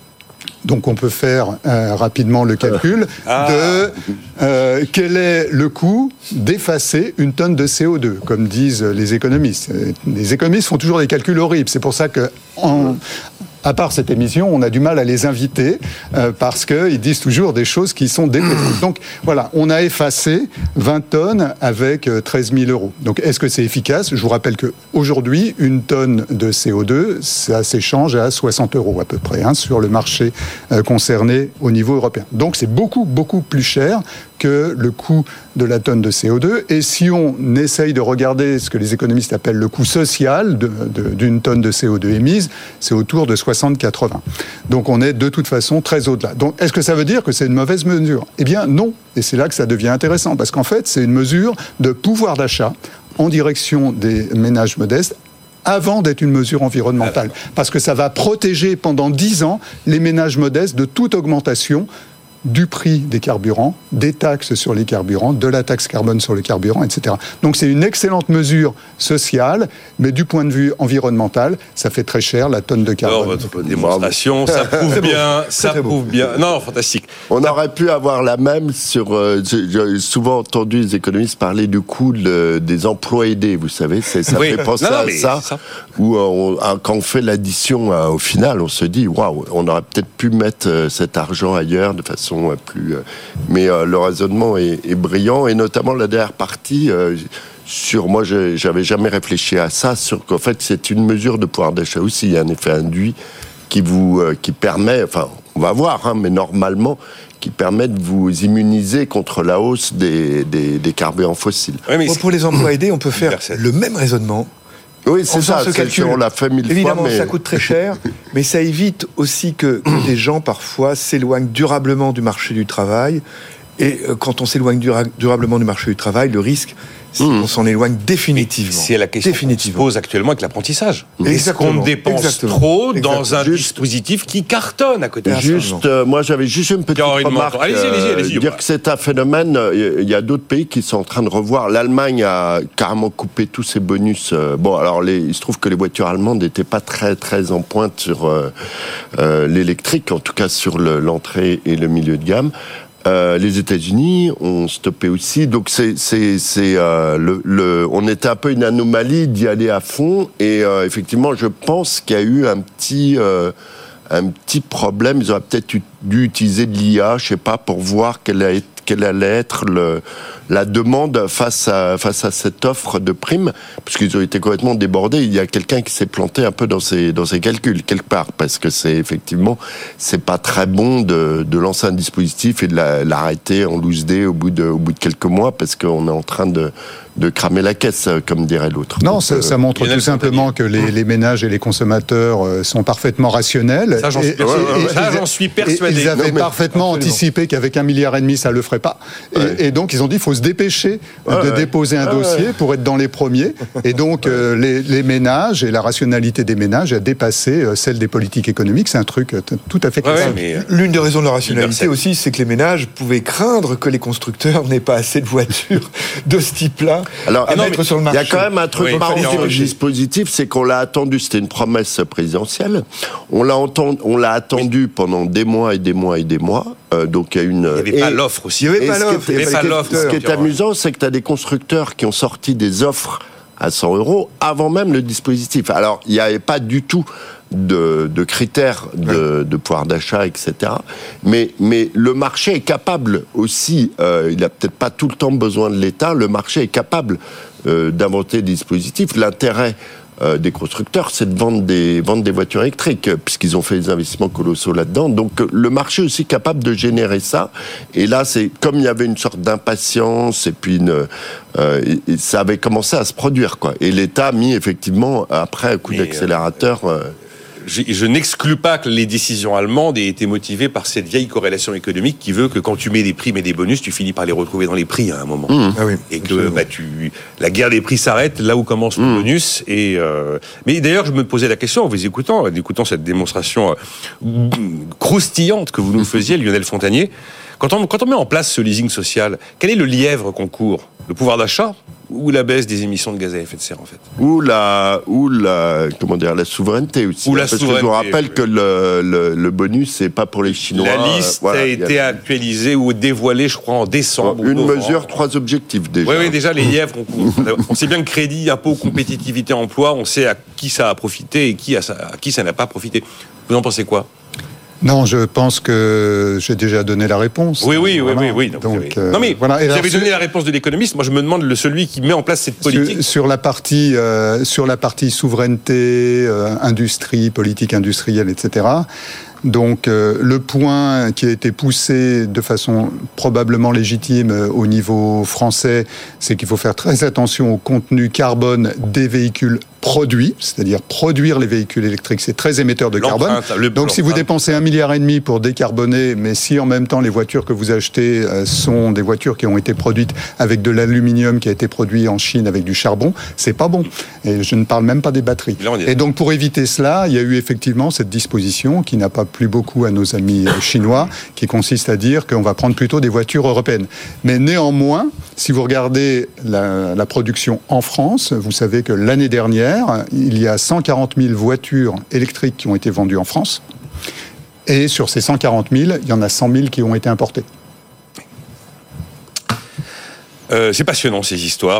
Donc on peut faire euh, rapidement le calcul ah. de euh, quel est le coût d'effacer une tonne de C O deux, comme disent les économistes. Les économistes font toujours des calculs horribles. C'est pour ça que, en, à part cette émission, on a du mal à les inviter euh, parce qu'ils disent toujours des choses qui sont déplacées. Donc voilà, on a effacé vingt tonnes avec treize mille euros. Donc est-ce que c'est efficace ? Je vous rappelle qu'aujourd'hui, une tonne de C O deux, ça s'échange à soixante euros à peu près hein, sur le marché euh, concerné au niveau européen. Donc c'est beaucoup, beaucoup plus cher que le coût de la tonne de C O deux. Et si on essaye de regarder ce que les économistes appellent le coût social de, de, d'une tonne de C O deux émise, c'est autour de soixante à quatre-vingts. Donc on est de toute façon très au-delà. Donc est-ce que ça veut dire que c'est une mauvaise mesure ? Eh bien non. Et c'est là que ça devient intéressant. Parce qu'en fait, c'est une mesure de pouvoir d'achat en direction des ménages modestes avant d'être une mesure environnementale. Parce que ça va protéger pendant dix ans les ménages modestes de toute augmentation du prix des carburants, des taxes sur les carburants, de la taxe carbone sur les carburants, et cetera. Donc c'est une excellente mesure sociale, mais du point de vue environnemental, ça fait très cher la tonne de carbone. Alors, votre démonstration, ça prouve bien, ça prouve bien. Non, fantastique. On ça... aurait pu avoir la même sur. Euh, j'ai souvent entendu les économistes parler du coût de, des emplois aidés. Vous savez, c'est, ça oui. fait penser non, à ça, ça. Où on, quand on fait l'addition, au final, on se dit waouh, on aurait peut-être pu mettre cet argent ailleurs de façon plus, mais euh, le raisonnement est, est brillant et notamment la dernière partie euh, sur moi je, j'avais jamais réfléchi à ça sur qu'en fait c'est une mesure de pouvoir d'achat aussi, il y a un effet induit qui vous euh, qui permet, enfin on va voir hein, mais normalement qui permet de vous immuniser contre la hausse des, des, des carburants fossiles. Oui, mais pour les emplois aidés on peut faire le même raisonnement. Oui, c'est ça, ce calcul, on l'a fait mille Évidemment, fois. Évidemment, mais... ça coûte très cher, mais ça évite aussi que, que des gens, parfois, s'éloignent durablement du marché du travail. Et quand on s'éloigne dura- durablement du marché du travail, le risque, c'est mmh. qu'on s'en éloigne définitivement. Et c'est la question qu'on se pose actuellement avec l'apprentissage. Est-ce qu'on dépense Exactement. trop Exactement. dans un juste, dispositif qui cartonne à côté de ça ? Juste, euh, moi j'avais juste une petite remarque. Allez-y, allez-y, allez-y. Euh, dire que c'est un phénomène, il y a d'autres pays qui sont en train de revoir. L'Allemagne a carrément coupé tous ses bonus. Euh, bon, alors les, il se trouve que les voitures allemandes n'étaient pas très, très en pointe sur euh, euh, l'électrique, en tout cas sur le, l'entrée et le milieu de gamme. Euh, les États-Unis ont stoppé aussi, donc c'est c'est c'est euh, le, le on était un peu une anomalie d'y aller à fond et euh, effectivement je pense qu'il y a eu un petit euh, un petit problème. Ils auraient peut-être dû utiliser de l'I A, je sais pas, pour voir quelle a été quelle allait être le, la demande face à, face à cette offre de primes, puisqu'ils ont été complètement débordés. Il y a quelqu'un qui s'est planté un peu dans ses, dans ses calculs, quelque part, parce que c'est effectivement, c'est pas très bon de, de lancer un dispositif et de la, l'arrêter en loose day au bout de, au bout de quelques mois, parce qu'on est en train de, de cramer la caisse, comme dirait l'autre. Non, Donc, ça, euh, ça montre tout simplement que les, les ménages et les consommateurs sont parfaitement rationnels. Ça, j'en suis, et, persuadé. Et, et, ça, j'en suis persuadé. Ils avaient non, parfaitement absolument. anticipé qu'avec un milliard et demi, ça le ferait pas. Et, ouais. et donc, ils ont dit, il faut se dépêcher ouais, de ouais. déposer un ouais, dossier ouais. pour être dans les premiers. Et donc, ouais. euh, les, les ménages et la rationalité des ménages a dépassé euh, celle des politiques économiques. C'est un truc t- tout à fait classique. Ouais, mais... L'une des raisons de la rationalité aussi, c'est que les ménages pouvaient craindre que les constructeurs n'aient pas assez de voitures de ce type-là Alors, à non, mettre sur le marché. Il y a quand même un truc oui, marrant sur le dispositif, c'est qu'on l'a attendu, c'était une promesse présidentielle. On l'a, entendu, on l'a attendu oui. pendant des mois et des mois et des mois. Euh, donc il y a une. Il n'y avait pas l'offre aussi. Il n'y avait pas l'offre. Il y avait pas l'offre. Ce qui est amusant, c'est que tu as des constructeurs qui ont sorti des offres à cent euros avant même le dispositif. Alors, il n'y avait pas du tout de, de critères de, de pouvoir d'achat, et cetera. Mais, mais le marché est capable aussi, euh, il n'a peut-être pas tout le temps besoin de l'État, le marché est capable euh, d'inventer des dispositifs. L'intérêt Euh, des constructeurs, c'est de vendre des, vendre des voitures électriques, puisqu'ils ont fait des investissements colossaux là-dedans. Donc, le marché est aussi capable de générer ça. Et là, c'est comme il y avait une sorte d'impatience, et puis une, euh, et ça avait commencé à se produire, quoi. Et l'État a mis, effectivement, après un coup Mais d'accélérateur... Euh, Je, je n'exclus pas que les décisions allemandes aient été motivées par cette vieille corrélation économique qui veut que quand tu mets des primes et des bonus, tu finis par les retrouver dans les prix à un moment. Mmh. Ah oui, et que bah, tu, la guerre des prix s'arrête là où commence le mmh. bonus. Et, euh, mais d'ailleurs, je me posais la question en vous écoutant, en écoutant cette démonstration euh, croustillante que vous nous faisiez, Lionel Fontagnier. Quand on, quand on met en place ce leasing social, quel est le lièvre qu'on court ? Le pouvoir d'achat ? ou la baisse des émissions de gaz à effet de serre, en fait. Ou la, ou la, comment dire, la souveraineté aussi. Ou la Parce souveraineté. que je vous rappelle que le, le, le bonus, c'est pas pour les Chinois. La liste voilà, a été a... actualisée ou dévoilée, je crois, en décembre. Une novembre. mesure, trois objectifs déjà. Oui, oui, déjà, les lièvres, on, on sait bien que crédit, impôt, compétitivité, emploi, on sait à qui ça a profité et qui a, à qui ça n'a pas profité. Vous en pensez quoi ? Non, je pense que j'ai déjà donné la réponse. Oui, oui, voilà. oui, oui, oui. Donc, oui. euh, non, mais voilà. Et vous alors, avez donné la réponse de l'économiste. Moi, je me demande le celui qui met en place cette politique. Sur, sur la partie, euh, sur la partie souveraineté, euh, industrie, politique industrielle, et cetera. Donc euh, le point qui a été poussé de façon probablement légitime euh, au niveau français, c'est qu'il faut faire très attention au contenu carbone des véhicules produits, c'est-à-dire produire les véhicules électriques, c'est très émetteur de carbone. Le, Donc si vous dépensez un milliard et demi pour décarboner, mais si en même temps les voitures que vous achetez euh, sont des voitures qui ont été produites avec de l'aluminium qui a été produit en Chine avec du charbon, c'est pas bon. Et je ne parle même pas des batteries. Et donc pour éviter cela, il y a eu effectivement cette disposition qui n'a pas plu beaucoup à nos amis chinois, qui consiste à dire qu'on va prendre plutôt des voitures européennes. Mais néanmoins, si vous regardez la, la production en France, vous savez que l'année dernière, il y a cent quarante mille voitures électriques qui ont été vendues en France. Et sur ces cent quarante mille, il y en a cent mille qui ont été importées. Euh, c'est passionnant ces histoires.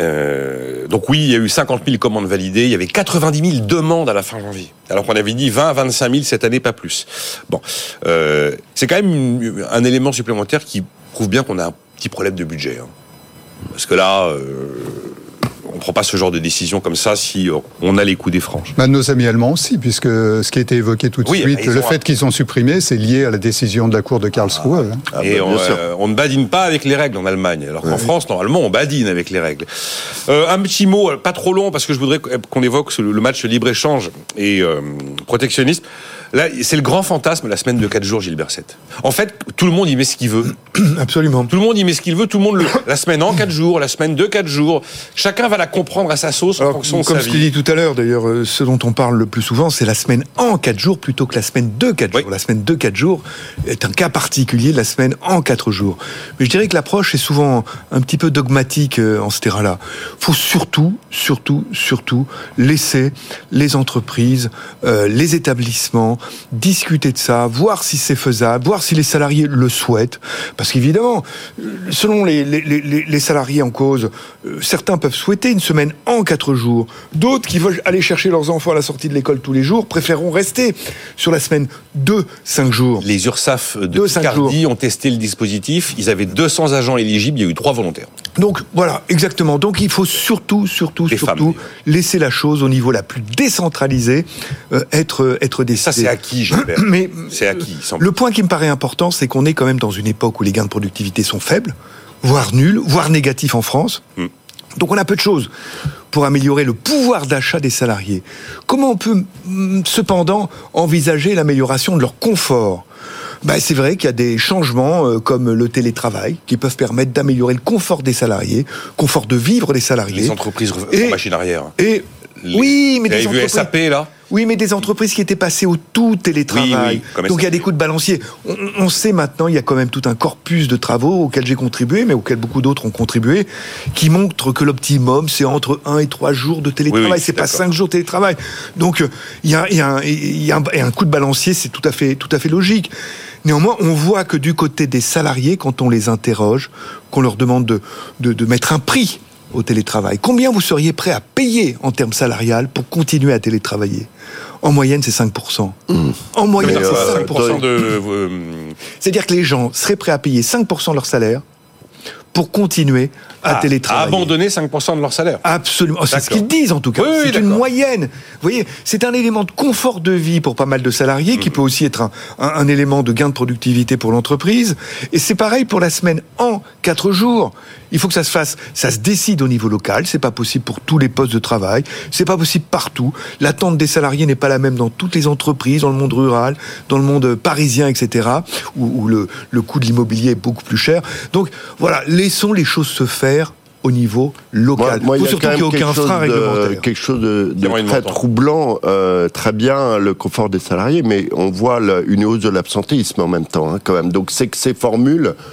Euh, donc oui, il y a eu cinquante mille commandes validées, il y avait quatre-vingt-dix mille demandes à la fin janvier. Alors qu'on avait dit vingt à vingt-cinq mille cette année, pas plus. Bon, euh, c'est quand même une, un élément supplémentaire qui prouve bien qu'on a un petit problème de budget. Hein. Parce que là, euh, on ne prend pas ce genre de décision comme ça si on a les coups des franges. Bah, nos amis allemands aussi, puisque ce qui a été évoqué tout de oui, suite, le fait un... qu'ils sont supprimés, c'est lié à la décision de la Cour de Karlsruhe. Ah, et bah, on, euh, on ne badine pas avec les règles en Allemagne, alors qu'en oui. France, normalement, on badine avec les règles. Euh, un petit mot, pas trop long, parce que je voudrais qu'on évoque le match libre-échange et euh, protectionnisme. Là, c'est le grand fantasme, la semaine de quatre jours, Gilles Berset. En fait, tout le monde y met ce qu'il veut. Absolument. Tout le monde y met ce qu'il veut, tout le monde le... La semaine en quatre jours, la semaine de quatre jours. Chacun va la comprendre à sa sauce en Alors, fonction de comme sa je vie. l'ai dit tout à l'heure, d'ailleurs, ce dont on parle le plus souvent, c'est la semaine en quatre jours plutôt que la semaine de quatre jours. Oui. La semaine de quatre jours est un cas particulier de la semaine en quatre jours. Mais je dirais que l'approche est souvent un petit peu dogmatique en ce terrain-là. Il faut surtout, surtout, surtout laisser les entreprises, euh, les établissements discuter de ça, voir si c'est faisable, voir si les salariés le souhaitent. Parce qu'évidemment, selon les, les, les, les salariés en cause, euh, certains peuvent souhaiter une semaine en quatre jours. D'autres qui veulent aller chercher leurs enfants à la sortie de l'école tous les jours préféreront rester sur la semaine de cinq jours. Les URSSAF de Picardie ont testé le dispositif. Ils avaient deux cents agents éligibles. Il y a eu trois volontaires. Donc voilà, exactement. Donc il faut surtout, surtout, les surtout femmes, laisser la chose au niveau la plus décentralisée euh, être être décidée. Ça c'est acquis, Gilbert. Mais c'est acquis. Le point qui me paraît important, c'est qu'on est quand même dans une époque où les gains de productivité sont faibles, voire nuls, voire négatifs en France. Mm. Donc on a peu de choses pour améliorer le pouvoir d'achat des salariés. Comment on peut cependant envisager l'amélioration de leur confort ? Ben, c'est vrai qu'il y a des changements euh, comme le télétravail qui peuvent permettre d'améliorer le confort des salariés, confort de vivre des salariés. Les entreprises et, en machine arrière. Et les, oui, mais des entreprises. entreprises. S A P là. Oui, mais des entreprises qui étaient passées au tout télétravail. Oui, oui, donc il y a des coûts de balancier. On, on sait maintenant, il y a quand même tout un corpus de travaux auxquels j'ai contribué, mais auxquels beaucoup d'autres ont contribué, qui montrent que l'optimum, c'est entre un et trois jours de télétravail. Oui, oui, c'est pas cinq jours de télétravail. Donc il y a, il y a, un, il y a un, un coût de balancier, c'est tout à fait, tout à fait logique. Néanmoins, on voit que du côté des salariés, quand on les interroge, qu'on leur demande de, de, de mettre un prix au télétravail, combien vous seriez prêt à payer en termes salarial pour continuer à télétravailler ? En moyenne, c'est cinq pour cent. Mmh. En moyenne, c'est euh, cinq pour cent. De... Euh... C'est-à-dire que les gens seraient prêts à payer cinq pour cent de leur salaire pour continuer à ah, télétravailler. À abandonner cinq pour cent de leur salaire. Absolument. C'est ce qu'ils disent en tout cas. Oui, oui, c'est d'accord. Une moyenne. Vous voyez, c'est un élément de confort de vie pour pas mal de salariés, mmh. qui peut aussi être un, un, un élément de gain de productivité pour l'entreprise. Et c'est pareil pour la semaine en quatre jours. Il faut que ça se fasse, ça se décide au niveau local. C'est pas possible pour tous les postes de travail. C'est pas possible partout. L'attente des salariés n'est pas la même dans toutes les entreprises, dans le monde rural, dans le monde parisien, et cetera, où, où le, le coût de l'immobilier est beaucoup plus cher. Donc voilà, laissons les choses se faire au niveau local. Moi, moi, il faut surtout qu'il n'y ait aucun frein réglementaire. Quelque chose de, de très troublant, euh, très bien le confort des salariés, mais on voit le, une hausse de l'absentéisme en même temps, hein, quand même. Donc c'est que ces formules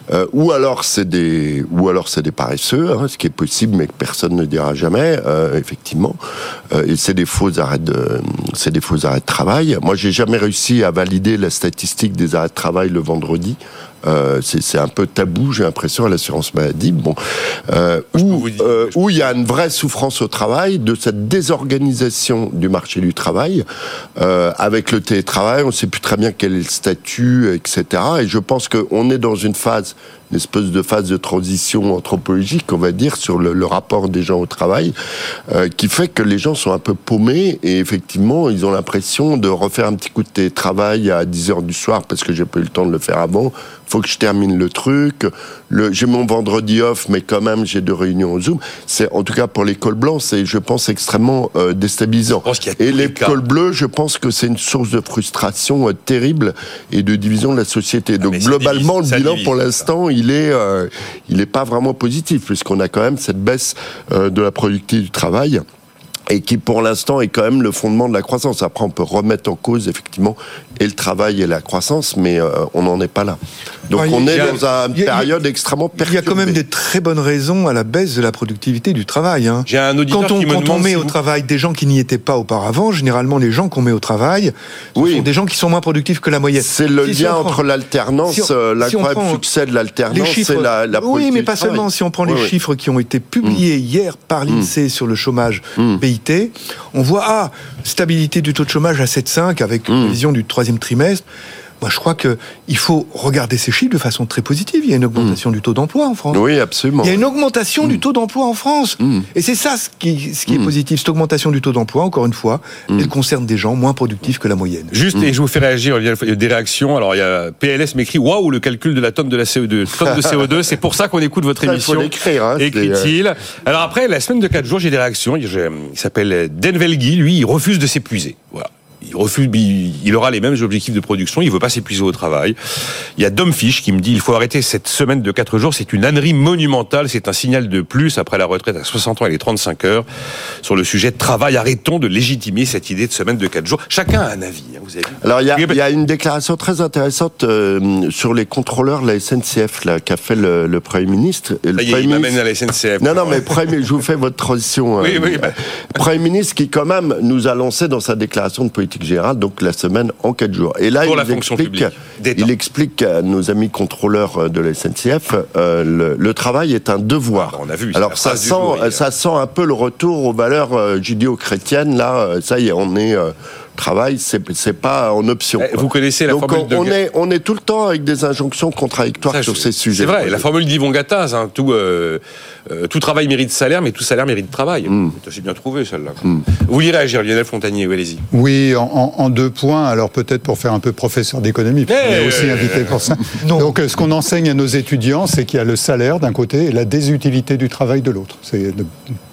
Euh, ou alors c'est des, ou alors c'est des paresseux, hein, ce qui est possible, mais que personne ne dira jamais, euh, effectivement. Euh, et c'est des faux arrêts de, c'est des faux arrêts de travail. Moi, j'ai jamais réussi à valider la statistique des arrêts de travail le vendredi. Euh, c'est, c'est un peu tabou, j'ai l'impression, à l'assurance maladie. Bon, euh, où euh, où il y a une vraie souffrance au travail de cette désorganisation du marché du travail euh, avec le télétravail. On ne sait plus très bien quel est le statut, et cetera. Et je pense qu'on est dans une phase, une espèce de phase de transition anthropologique, on va dire, sur le, le rapport des gens au travail, euh, qui fait que les gens sont un peu paumés et effectivement, ils ont l'impression de refaire un petit coup de télétravail à dix heures du soir parce que j'ai pas eu le temps de le faire avant. Faut que je termine le truc. Le, j'ai mon vendredi off, mais quand même, j'ai deux réunions au Zoom. C'est, en tout cas, pour les cols blancs, c'est, je pense, extrêmement euh, déstabilisant. Et les cols bleus, je pense que c'est une source de frustration euh, terrible et de division de la société. Ah, donc, globalement, divise, le bilan, divise, pour l'instant, ça. il est, euh, il est pas vraiment positif, puisqu'on a quand même cette baisse euh, de la productivité du travail. Et qui, pour l'instant, est quand même le fondement de la croissance. Après, on peut remettre en cause, effectivement, et le travail et la croissance, mais euh, on n'en est pas là. Donc, ah, on est a, dans une période a, extrêmement perturbée. Il y a quand même des très bonnes raisons à la baisse de la productivité du travail. Hein. J'ai un auditeur quand on, qui me quand demande on met si au vous... travail des gens qui n'y étaient pas auparavant, généralement, les gens qu'on met au travail ce oui. sont des gens qui sont moins productifs que la moyenne. C'est le si lien si entre prend... l'alternance, si on, l'incroyable si succès de l'alternance chiffres, et la, la Oui, mais pas seulement. Si on prend les oui, chiffres oui. qui ont été publiés mmh. hier par l'INSEE mmh. sur le chômage mmh. P I T, on voit, ah, stabilité du taux de chômage à sept virgule cinq avec une mmh. vision du troisième trimestre. Moi, je crois qu'il faut regarder ces chiffres de façon très positive. Il y a une augmentation mmh. du taux d'emploi en France. Oui, absolument. Il y a une augmentation mmh. du taux d'emploi en France. Mmh. Et c'est ça ce qui, ce qui mmh. est positif. Cette augmentation du taux d'emploi, encore une fois, mmh. elle concerne des gens moins productifs que la moyenne. Juste, mmh. et je vous fais réagir, il y a des réactions. Alors, il y a P L S m'écrit, waouh, le calcul de la tonne de la C O deux. Tonne de C O deux, c'est pour ça qu'on écoute votre émission. Il faut l'écrire, hein, écrit-il. Euh... Alors après, la semaine de quatre jours, j'ai des réactions. Il s'appelle Denvelgui, lui, il refuse de s'épuiser. Voilà. Il refuse, il aura les mêmes objectifs de production, il veut pas s'épuiser au travail. Il y a Domfish qui me dit, il faut arrêter cette semaine de quatre jours, c'est une ânerie monumentale, c'est un signal de plus après la retraite à soixante ans et les trente-cinq heures. Sur le sujet de travail, arrêtons de légitimer cette idée de semaine de quatre jours. Chacun a un avis, hein, vous avez vu. Alors, il y a, il y a une déclaration très intéressante euh, sur les contrôleurs de la S N C F, là, qu'a fait le, le Premier ministre. Et le Là, Premier il ministre... m'amène à la S N C F. Non, non, mais Premier, je vous fais votre transition. Oui, euh, oui, bah... Premier ministre qui, quand même, nous a lancé dans sa déclaration de politique générale, donc la semaine en quatre jours. Et là, pour il, la fonction explique, publique. il explique à nos amis contrôleurs de la S N C F, euh, le, le travail est un devoir. Ah, on a vu. Alors ça sent, jour, ça sent un peu le retour aux valeurs euh, judéo-chrétiennes. Là, ça y est, on est euh, travail, c'est, c'est pas en option. Eh, vous connaissez la Donc formule on, de... on est, on est tout le temps avec des injonctions contradictoires ça, sur je, ces sujets. C'est vrai. La formule d'Yvon Gattaz, hein, tout, euh, euh, tout travail mérite salaire, mais tout salaire mérite travail. Mm. C'est bien trouvé celle-là. Mm. Vous voulez réagir, Lionel Fontagnier, oui, allez-y. Oui, en, en deux points. Alors peut-être pour faire un peu professeur d'économie, parce qu'on est aussi invité pour ça. Non. Donc ce qu'on enseigne à nos étudiants, c'est qu'il y a le salaire d'un côté et la désutilité du travail de l'autre. C'est le,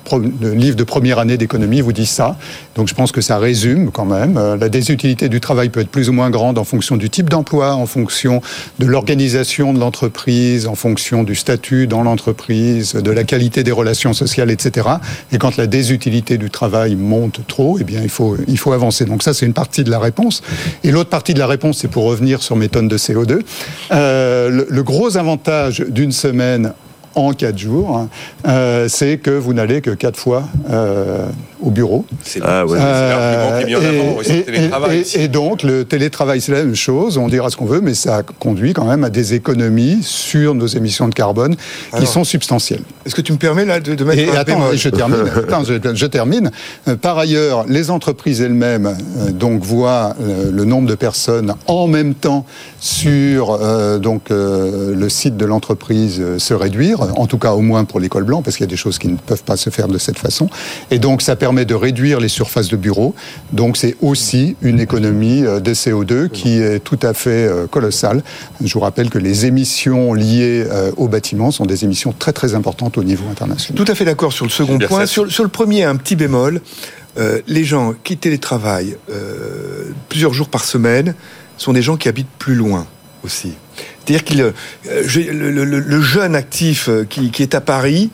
le livre de première année d'économie vous dit ça. Donc je pense que ça résume quand même. La désutilité du travail peut être plus ou moins grande en fonction du type d'emploi, en fonction de l'organisation de l'entreprise, en fonction du statut dans l'entreprise, de la qualité des relations sociales, et cetera. Et quand la désutilité du travail monte trop, eh bien il faut il faut avancer. Donc ça c'est une partie de la réponse. Et l'autre partie de la réponse, c'est pour revenir sur mes tonnes de C O deux. Euh, le, le gros avantage d'une semaine en quatre jours, hein, euh, c'est que vous n'allez que quatre fois euh, au bureau. C'est ah, ouais, euh, c'est bien avant, et, et, télétravail, et, et donc, le télétravail, c'est la même chose, on dira ce qu'on veut, mais ça conduit quand même à des économies sur nos émissions de carbone qui Alors, sont substantielles. Est-ce que tu me permets là de, de mettre et, un attends, bémol je termine. attends, je, je termine. Euh, par ailleurs, les entreprises elles-mêmes euh, donc voient euh, le nombre de personnes en même temps sur euh, donc euh, le site de l'entreprise euh, se réduire. En tout cas au moins pour les cols blancs, parce qu'il y a des choses qui ne peuvent pas se faire de cette façon. Et donc ça permet de réduire les surfaces de bureaux. Donc c'est aussi une économie de C O deux qui est tout à fait colossale. Je vous rappelle que les émissions liées au bâtiment sont des émissions très très importantes au niveau international. Tout à fait d'accord sur le second point. Sur, sur le premier, un petit bémol. Euh, les gens qui télétravaillent euh, plusieurs jours par semaine sont des gens qui habitent plus loin aussi. C'est-à-dire que le, le, le, le jeune actif qui, qui est à Paris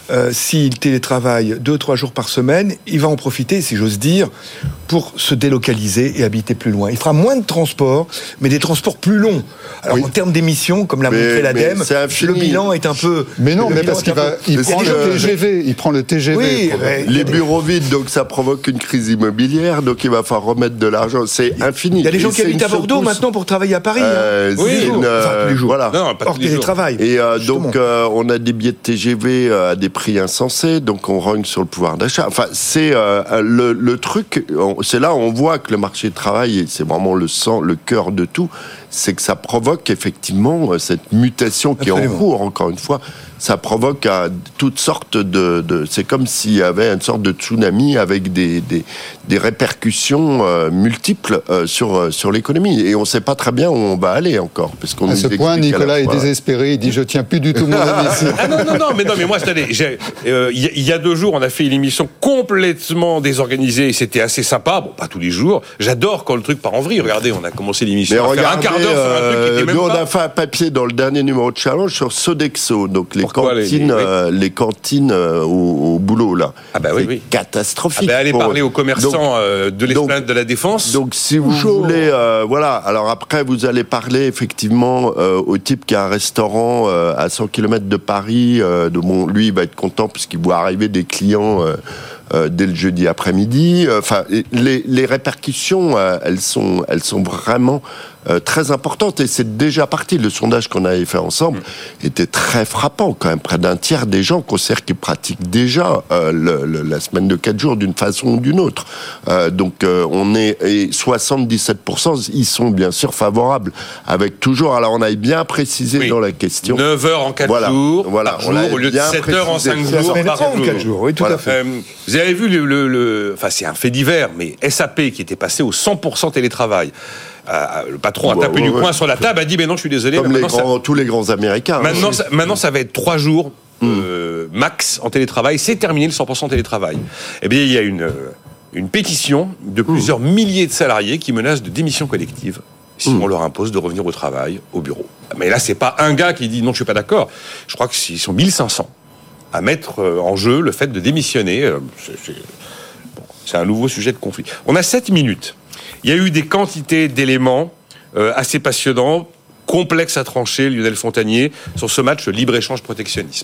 euh, s'il télétravaille deux, trois jours par semaine, il va en profiter, si j'ose dire, pour se délocaliser et habiter plus loin. Il fera moins de transports, mais des transports plus longs. Alors, oui. en termes d'émissions, comme l'a mais, montré l'ADEME, le bilan est un peu... Mais non, mais parce qu'il va, il peu... prend le T G V, il prend le T G V. Oui, mais, les bureaux vides, donc ça provoque une crise immobilière, donc il va falloir remettre de l'argent. C'est infini. Il y a des gens et qui habitent à Bordeaux secousse. maintenant pour travailler à Paris. Euh, hein. Oui, c'est une, enfin, tous les jours. Voilà. Non, pas hors tous les jours. télétravail. Et euh, donc, euh, on a des billets de T G V à des prix insensés, donc on rogne sur le pouvoir d'achat. Enfin, c'est euh, le, le truc, on, c'est là où on voit que le marché du travail, c'est vraiment le sang, le cœur de tout, c'est que ça provoque effectivement cette mutation qui Absolument. est en cours, encore une fois. Ça provoque à toutes sortes de, de... C'est comme s'il y avait une sorte de tsunami avec des, des, des répercussions euh, multiples euh, sur, sur l'économie. Et on ne sait pas très bien où on va aller encore. Parce qu'on À nous ce point, explique à la Nicolas est fois- désespéré. Il dit « Je tiens plus du tout mon ami ici ». Ah non, non, non, mais non, mais moi, attendez, j'ai, euh, il y, a- il y a deux jours, on a fait une émission complètement désorganisée et c'était assez sympa. Bon, pas tous les jours. J'adore quand le truc part en vrille. Regardez, on a commencé l'émission Mais à faire un regardez, quart d'heure sur un truc qui était même nous, on pas... a fait un papier dans le dernier numéro de Challenge sur Sodexo, donc les Pourquoi, cantines, les- oui. euh, les cantines euh, au, au boulot là. Ah bah oui, c'est oui. catastrophique. Ah ben, allez pour parler eux. aux commerçants Donc, euh, de l'esplanade de la Défense. Donc, si vous Bonjour. voulez, euh, voilà. Alors après, vous allez parler effectivement euh, au type qui a un restaurant euh, à cent kilomètres de Paris. Euh, de, bon, lui, il va être content puisqu'il voit arriver des clients euh, euh, dès le jeudi après-midi. Enfin, les, les répercussions, euh, elles sont, elles sont vraiment euh, très importantes et c'est déjà parti. Le sondage qu'on avait fait ensemble mmh. était très frappant quand même. Près d'un tiers des gens considèrent qu'ils pratiquent déjà euh, le, le, la semaine de quatre jours d'une façon ou d'une autre. Euh, donc euh, on est et soixante-dix-sept pour cent ils sont bien sûr favorables. Avec toujours, alors on avait bien précisé Oui. dans la question. neuf heures en quatre Voilà. jours Voilà. par On jour l'avait au lieu de bien sept heures en précisé. cinq C'est la jours semaine par en jour. quatre jours, oui, tout Voilà. à fait. Euh, vous avez vu le, le, le- enfin c'est un fait divers, mais S A P qui était passé au cent pour cent télétravail. Euh, le patron a Ouais, tapé ouais, du ouais. poing sur la table, a dit mais non je suis désolé. Comme mais les maintenant, ça- grands, tous les grands Américains. Maintenant, hein. ça, maintenant, ça va être trois jours euh, max en télétravail. C'est terminé le cent pour cent télétravail. Eh bien, il y a une, euh, une pétition de plusieurs milliers de salariés qui menacent de démission collective si Mmh. on leur impose de revenir au travail, au bureau. Mais là, c'est pas un gars qui dit non, je suis pas d'accord. Je crois qu'ils sont mille cinq cents à mettre euh, en jeu le fait de démissionner. Euh, c'est, c'est, bon, c'est un nouveau sujet de conflit. On a sept minutes. Il y a eu des quantités d'éléments euh, assez passionnants, complexes à trancher, Lionel Fontanier, sur ce match libre-échange-protectionnisme.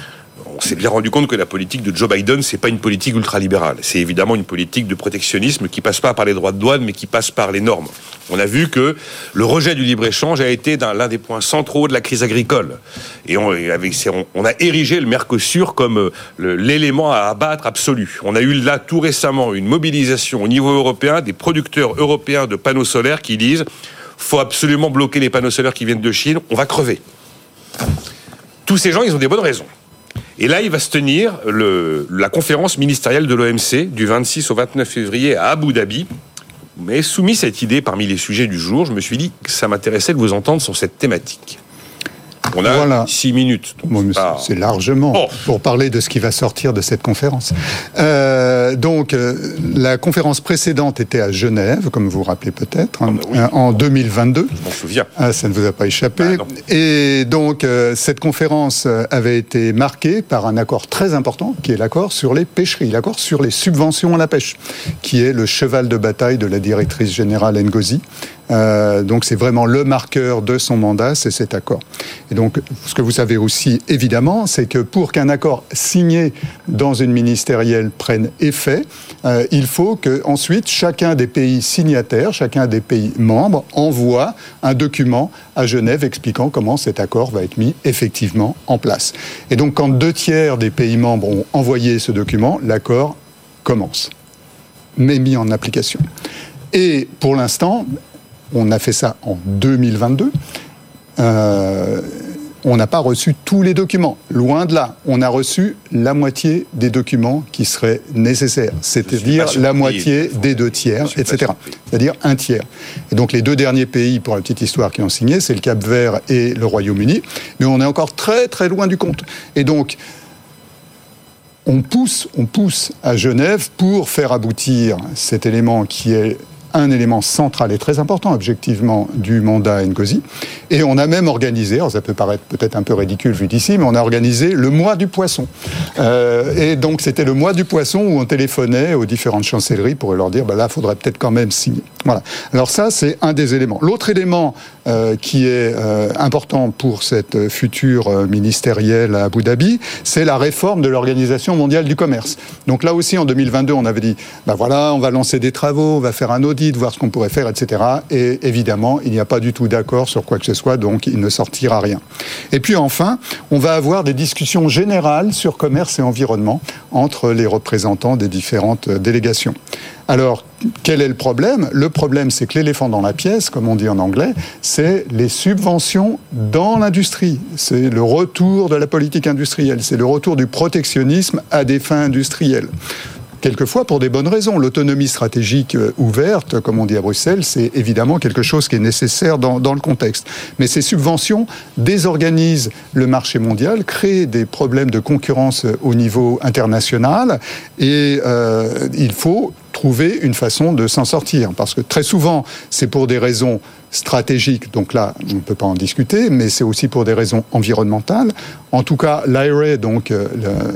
On s'est bien rendu compte que la politique de Joe Biden, c'est pas une politique ultralibérale. C'est évidemment une politique de protectionnisme qui passe pas par les droits de douane, mais qui passe par les normes. On a vu que le rejet du libre-échange a été d'un- l'un des points centraux de la crise agricole. Et on, et avec, ces- on, on a érigé le Mercosur comme euh, le- l'élément à abattre absolu. On a eu là tout récemment une mobilisation au niveau européen des producteurs européens de panneaux solaires qui disent faut absolument bloquer les panneaux solaires qui viennent de Chine, on va crever. Tous ces gens, ils ont des bonnes raisons. Et là, il va se tenir le, la conférence ministérielle de l'O M C du vingt-six au vingt-neuf février à Abu Dhabi. Mais soumis cette idée parmi les sujets du jour, je me suis dit que ça m'intéressait de vous entendre sur cette thématique. On a Voilà. six minutes. donc Bon, c'est mais pas- c'est c'est largement Oh. pour parler de ce qui va sortir de cette conférence. Euh, donc, euh, la conférence précédente était à Genève, comme vous vous rappelez peut-être, hein, bah oui. euh, en deux mille vingt-deux. Je m'en souviens. Ah, ça ne vous a pas échappé. Bah, non. Et donc, euh, cette conférence euh, avait été marquée par un accord très important, qui est l'accord sur les pêcheries, l'accord sur les subventions à la pêche, qui est le cheval de bataille de la directrice générale Ngozi. Euh, donc, c'est vraiment le marqueur de son mandat, c'est cet accord. Et donc, ce que vous savez aussi, évidemment, c'est que pour qu'un accord signé dans une ministérielle prenne effet, euh, il faut que ensuite chacun des pays signataires, chacun des pays membres, envoie un document à Genève expliquant comment cet accord va être mis effectivement en place. Et donc, quand deux tiers des pays membres ont envoyé ce document, l'accord commence, mais mis en application. Et pour l'instant, on a fait ça en deux mille vingt-deux. Euh, on n'a pas reçu tous les documents. Loin de là, on a reçu la moitié des documents qui seraient nécessaires, c'est-à-dire surpris. la moitié des deux Je tiers, suis pas et cetera. surpris. C'est-à-dire un tiers. Et donc les deux derniers pays, pour la petite histoire, qui ont signé, c'est le Cap-Vert et le Royaume-Uni. Mais on est encore très très loin du compte. Et donc, on pousse, on pousse à Genève pour faire aboutir cet élément qui est un élément central et très important, objectivement, du mandat Ngozi. Et on a même organisé, alors ça peut paraître peut-être un peu ridicule vu d'ici, mais on a organisé le mois du poisson. Euh, et donc, c'était le mois du poisson où on téléphonait aux différentes chancelleries pour leur dire, ben là, il faudrait peut-être quand même signer. Voilà. Alors ça, c'est un des éléments. L'autre élément euh, qui est euh, important pour cette future euh, ministérielle à Abu Dhabi, c'est la réforme de l'Organisation mondiale du commerce. Donc là aussi, en deux mille vingt-deux, on avait dit, ben voilà, on va lancer des travaux, on va faire un audit, voir ce qu'on pourrait faire, et cetera. Et évidemment, il n'y a pas du tout d'accord sur quoi que ce soit, donc il ne sortira rien. Et puis enfin, on va avoir des discussions générales sur commerce et environnement entre les représentants des différentes délégations. Alors, quel est le problème ? Le problème, c'est que l'éléphant dans la pièce, comme on dit en anglais, c'est les subventions dans l'industrie. C'est le retour de la politique industrielle, c'est le retour du protectionnisme à des fins industrielles. Quelquefois pour des bonnes raisons. L'autonomie stratégique ouverte, comme on dit à Bruxelles, c'est évidemment quelque chose qui est nécessaire dans, dans le contexte. Mais ces subventions désorganisent le marché mondial, créent des problèmes de concurrence au niveau international et euh, il faut trouver une façon de s'en sortir. Parce que très souvent, c'est pour des raisons stratégiques, donc là, on ne peut pas en discuter, mais c'est aussi pour des raisons environnementales. En tout cas, l'I R A, donc euh,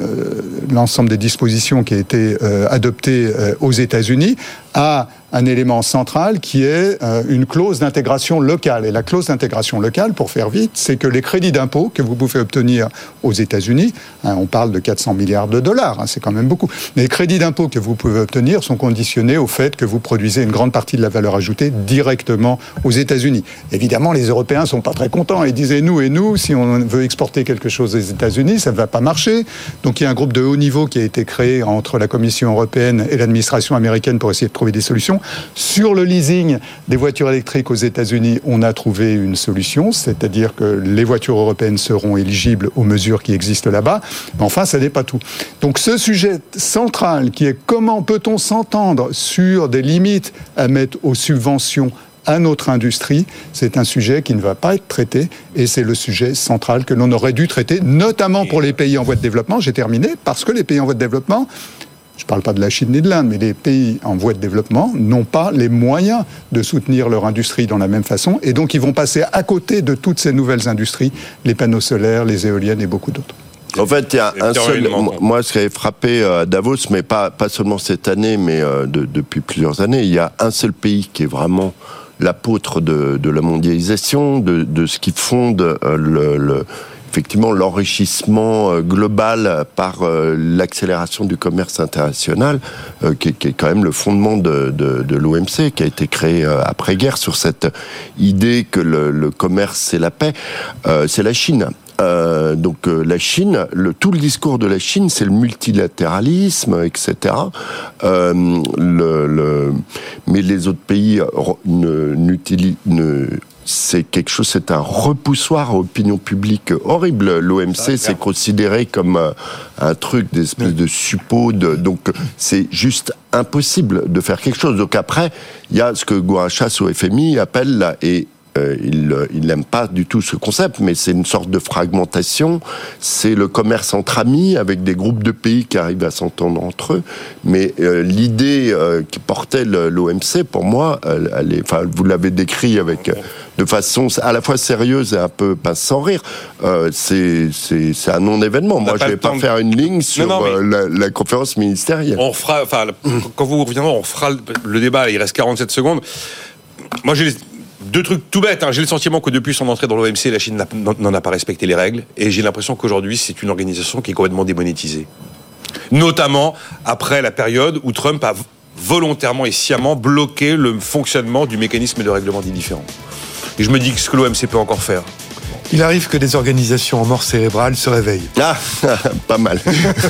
le, l'ensemble des dispositions qui a été euh, adoptées euh, aux États-Unis, a un élément central qui est euh, une clause d'intégration locale. Et la clause d'intégration locale, pour faire vite, c'est que les crédits d'impôt que vous pouvez obtenir aux États-Unis, hein, on parle de quatre cents milliards de dollars, hein, c'est quand même beaucoup, mais les crédits d'impôt que vous pouvez obtenir sont conditionnés au fait que vous produisez une grande partie de la valeur ajoutée directement aux États-Unis. Évidemment, les Européens sont pas très contents. Ils disaient, nous et nous, si on veut exporter quelque chose aux États-Unis, ça ne va pas marcher. Donc il y a un groupe de haut niveau qui a été créé entre la Commission européenne et l'administration américaine pour essayer de trouver des solutions. Sur le leasing des voitures électriques aux États-Unis, on a trouvé une solution, c'est-à-dire que les voitures européennes seront éligibles aux mesures qui existent là-bas. Mais enfin, ça n'est pas tout. Donc ce sujet central qui est comment peut-on s'entendre sur des limites à mettre aux subventions à notre industrie, c'est un sujet qui ne va pas être traité et c'est le sujet central que l'on aurait dû traiter, notamment pour les pays en voie de développement. J'ai terminé, parce que les pays en voie de développement, je ne parle pas de la Chine ni de l'Inde, mais les pays en voie de développement n'ont pas les moyens de soutenir leur industrie dans la même façon et donc ils vont passer à côté de toutes ces nouvelles industries, les panneaux solaires, les éoliennes et beaucoup d'autres. En fait, il y a un seul. Moi, ce qui avait frappé à Davos, mais pas pas seulement cette année, mais de, depuis plusieurs années, il y a un seul pays qui est vraiment l'apôtre de, de la mondialisation, de, de ce qui fonde le, le effectivement l'enrichissement global par l'accélération du commerce international, qui, qui est quand même le fondement de, de, de l'O M C, qui a été créé après-guerre sur cette idée que le, le commerce c'est la paix. Euh, c'est la Chine. Euh, donc euh, la Chine, le, tout le discours de la Chine, c'est le multilatéralisme, et cetera. Euh, le, le, mais les autres pays ne, n'utilisent, ne, c'est quelque chose, c'est un repoussoir à opinion publique horrible. L'O M C, ah, c'est considéré comme un, un truc d'espèce de suppôt, de, donc c'est juste impossible de faire quelque chose. Donc après, il y a ce que Gourachass au F M I appelle là, et il il n'aime pas du tout ce concept, mais c'est une sorte de fragmentation. C'est le commerce entre amis avec des groupes de pays qui arrivent à s'entendre entre eux. Mais euh, l'idée euh, qui portait l'O M C, pour moi, elle, elle est, enfin, vous l'avez décrit avec de façon à la fois sérieuse et un peu pince sans rire. Euh, c'est, c'est, c'est un non-événement. Moi, je ne vais pas faire une ligne sur non, non, euh, la, la conférence ministérielle. On fera, enfin, quand vous reviendrez, on fera le débat. Il reste quarante-sept secondes. Moi, j'ai deux trucs tout bêtes. Hein. J'ai le sentiment que depuis son entrée dans l'O M C, la Chine n'en a pas respecté les règles. Et j'ai l'impression qu'aujourd'hui, c'est une organisation qui est complètement démonétisée. Notamment après la période où Trump a volontairement et sciemment bloqué le fonctionnement du mécanisme de règlement des différends. Et je me dis que ce que l'O M C peut encore faire. Il arrive que des organisations en mort cérébrale se réveillent. Ah, pas mal.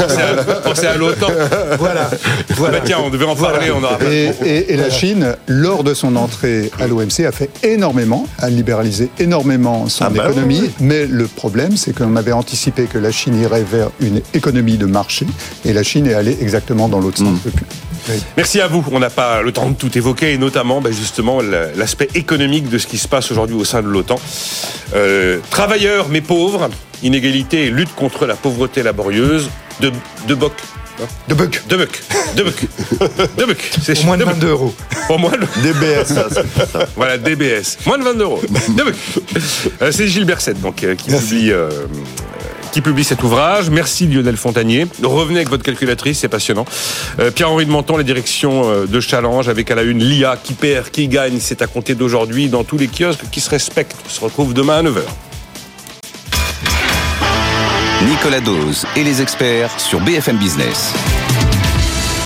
Pensez à, à l'OTAN. Voilà. voilà. Bah tiens, on devait en parler. Voilà. On aura et, et, et la Chine, lors de son entrée à l'O M C, a fait énormément, a libéralisé énormément son ah bah économie. Oui. Mais le problème, c'est qu'on avait anticipé que la Chine irait vers une économie de marché. Et la Chine est allée exactement dans l'autre mmh. sens depuis. Oui. Merci à vous. On n'a pas le temps de tout évoquer, et notamment bah, justement l'aspect économique de ce qui se passe aujourd'hui au sein de l'OTAN. Euh, travailleurs mais pauvres, inégalité et lutte contre la pauvreté laborieuse, de, de Bock De buck. De buck. De buck. De buck. C'est Pour moins de vingt-deux euros. Pour moins de... D B S, ça, c'est ça. Voilà, D B S. Moins de vingt-deux euros. De buck. Euh, c'est Gilles Berset, donc, euh, qui Merci. publie... Euh, qui publie cet ouvrage. Merci Lionel Fontanier. Revenez avec votre calculatrice, c'est passionnant. Euh, Pierre-Henri de Menton, la direction euh, de Challenge, avec à la une l'I A qui perd, qui gagne. C'est à compter d'aujourd'hui dans tous les kiosques qui se respectent. On se retrouve demain à neuf heures. Nicolas Dose et les experts sur B F M Business.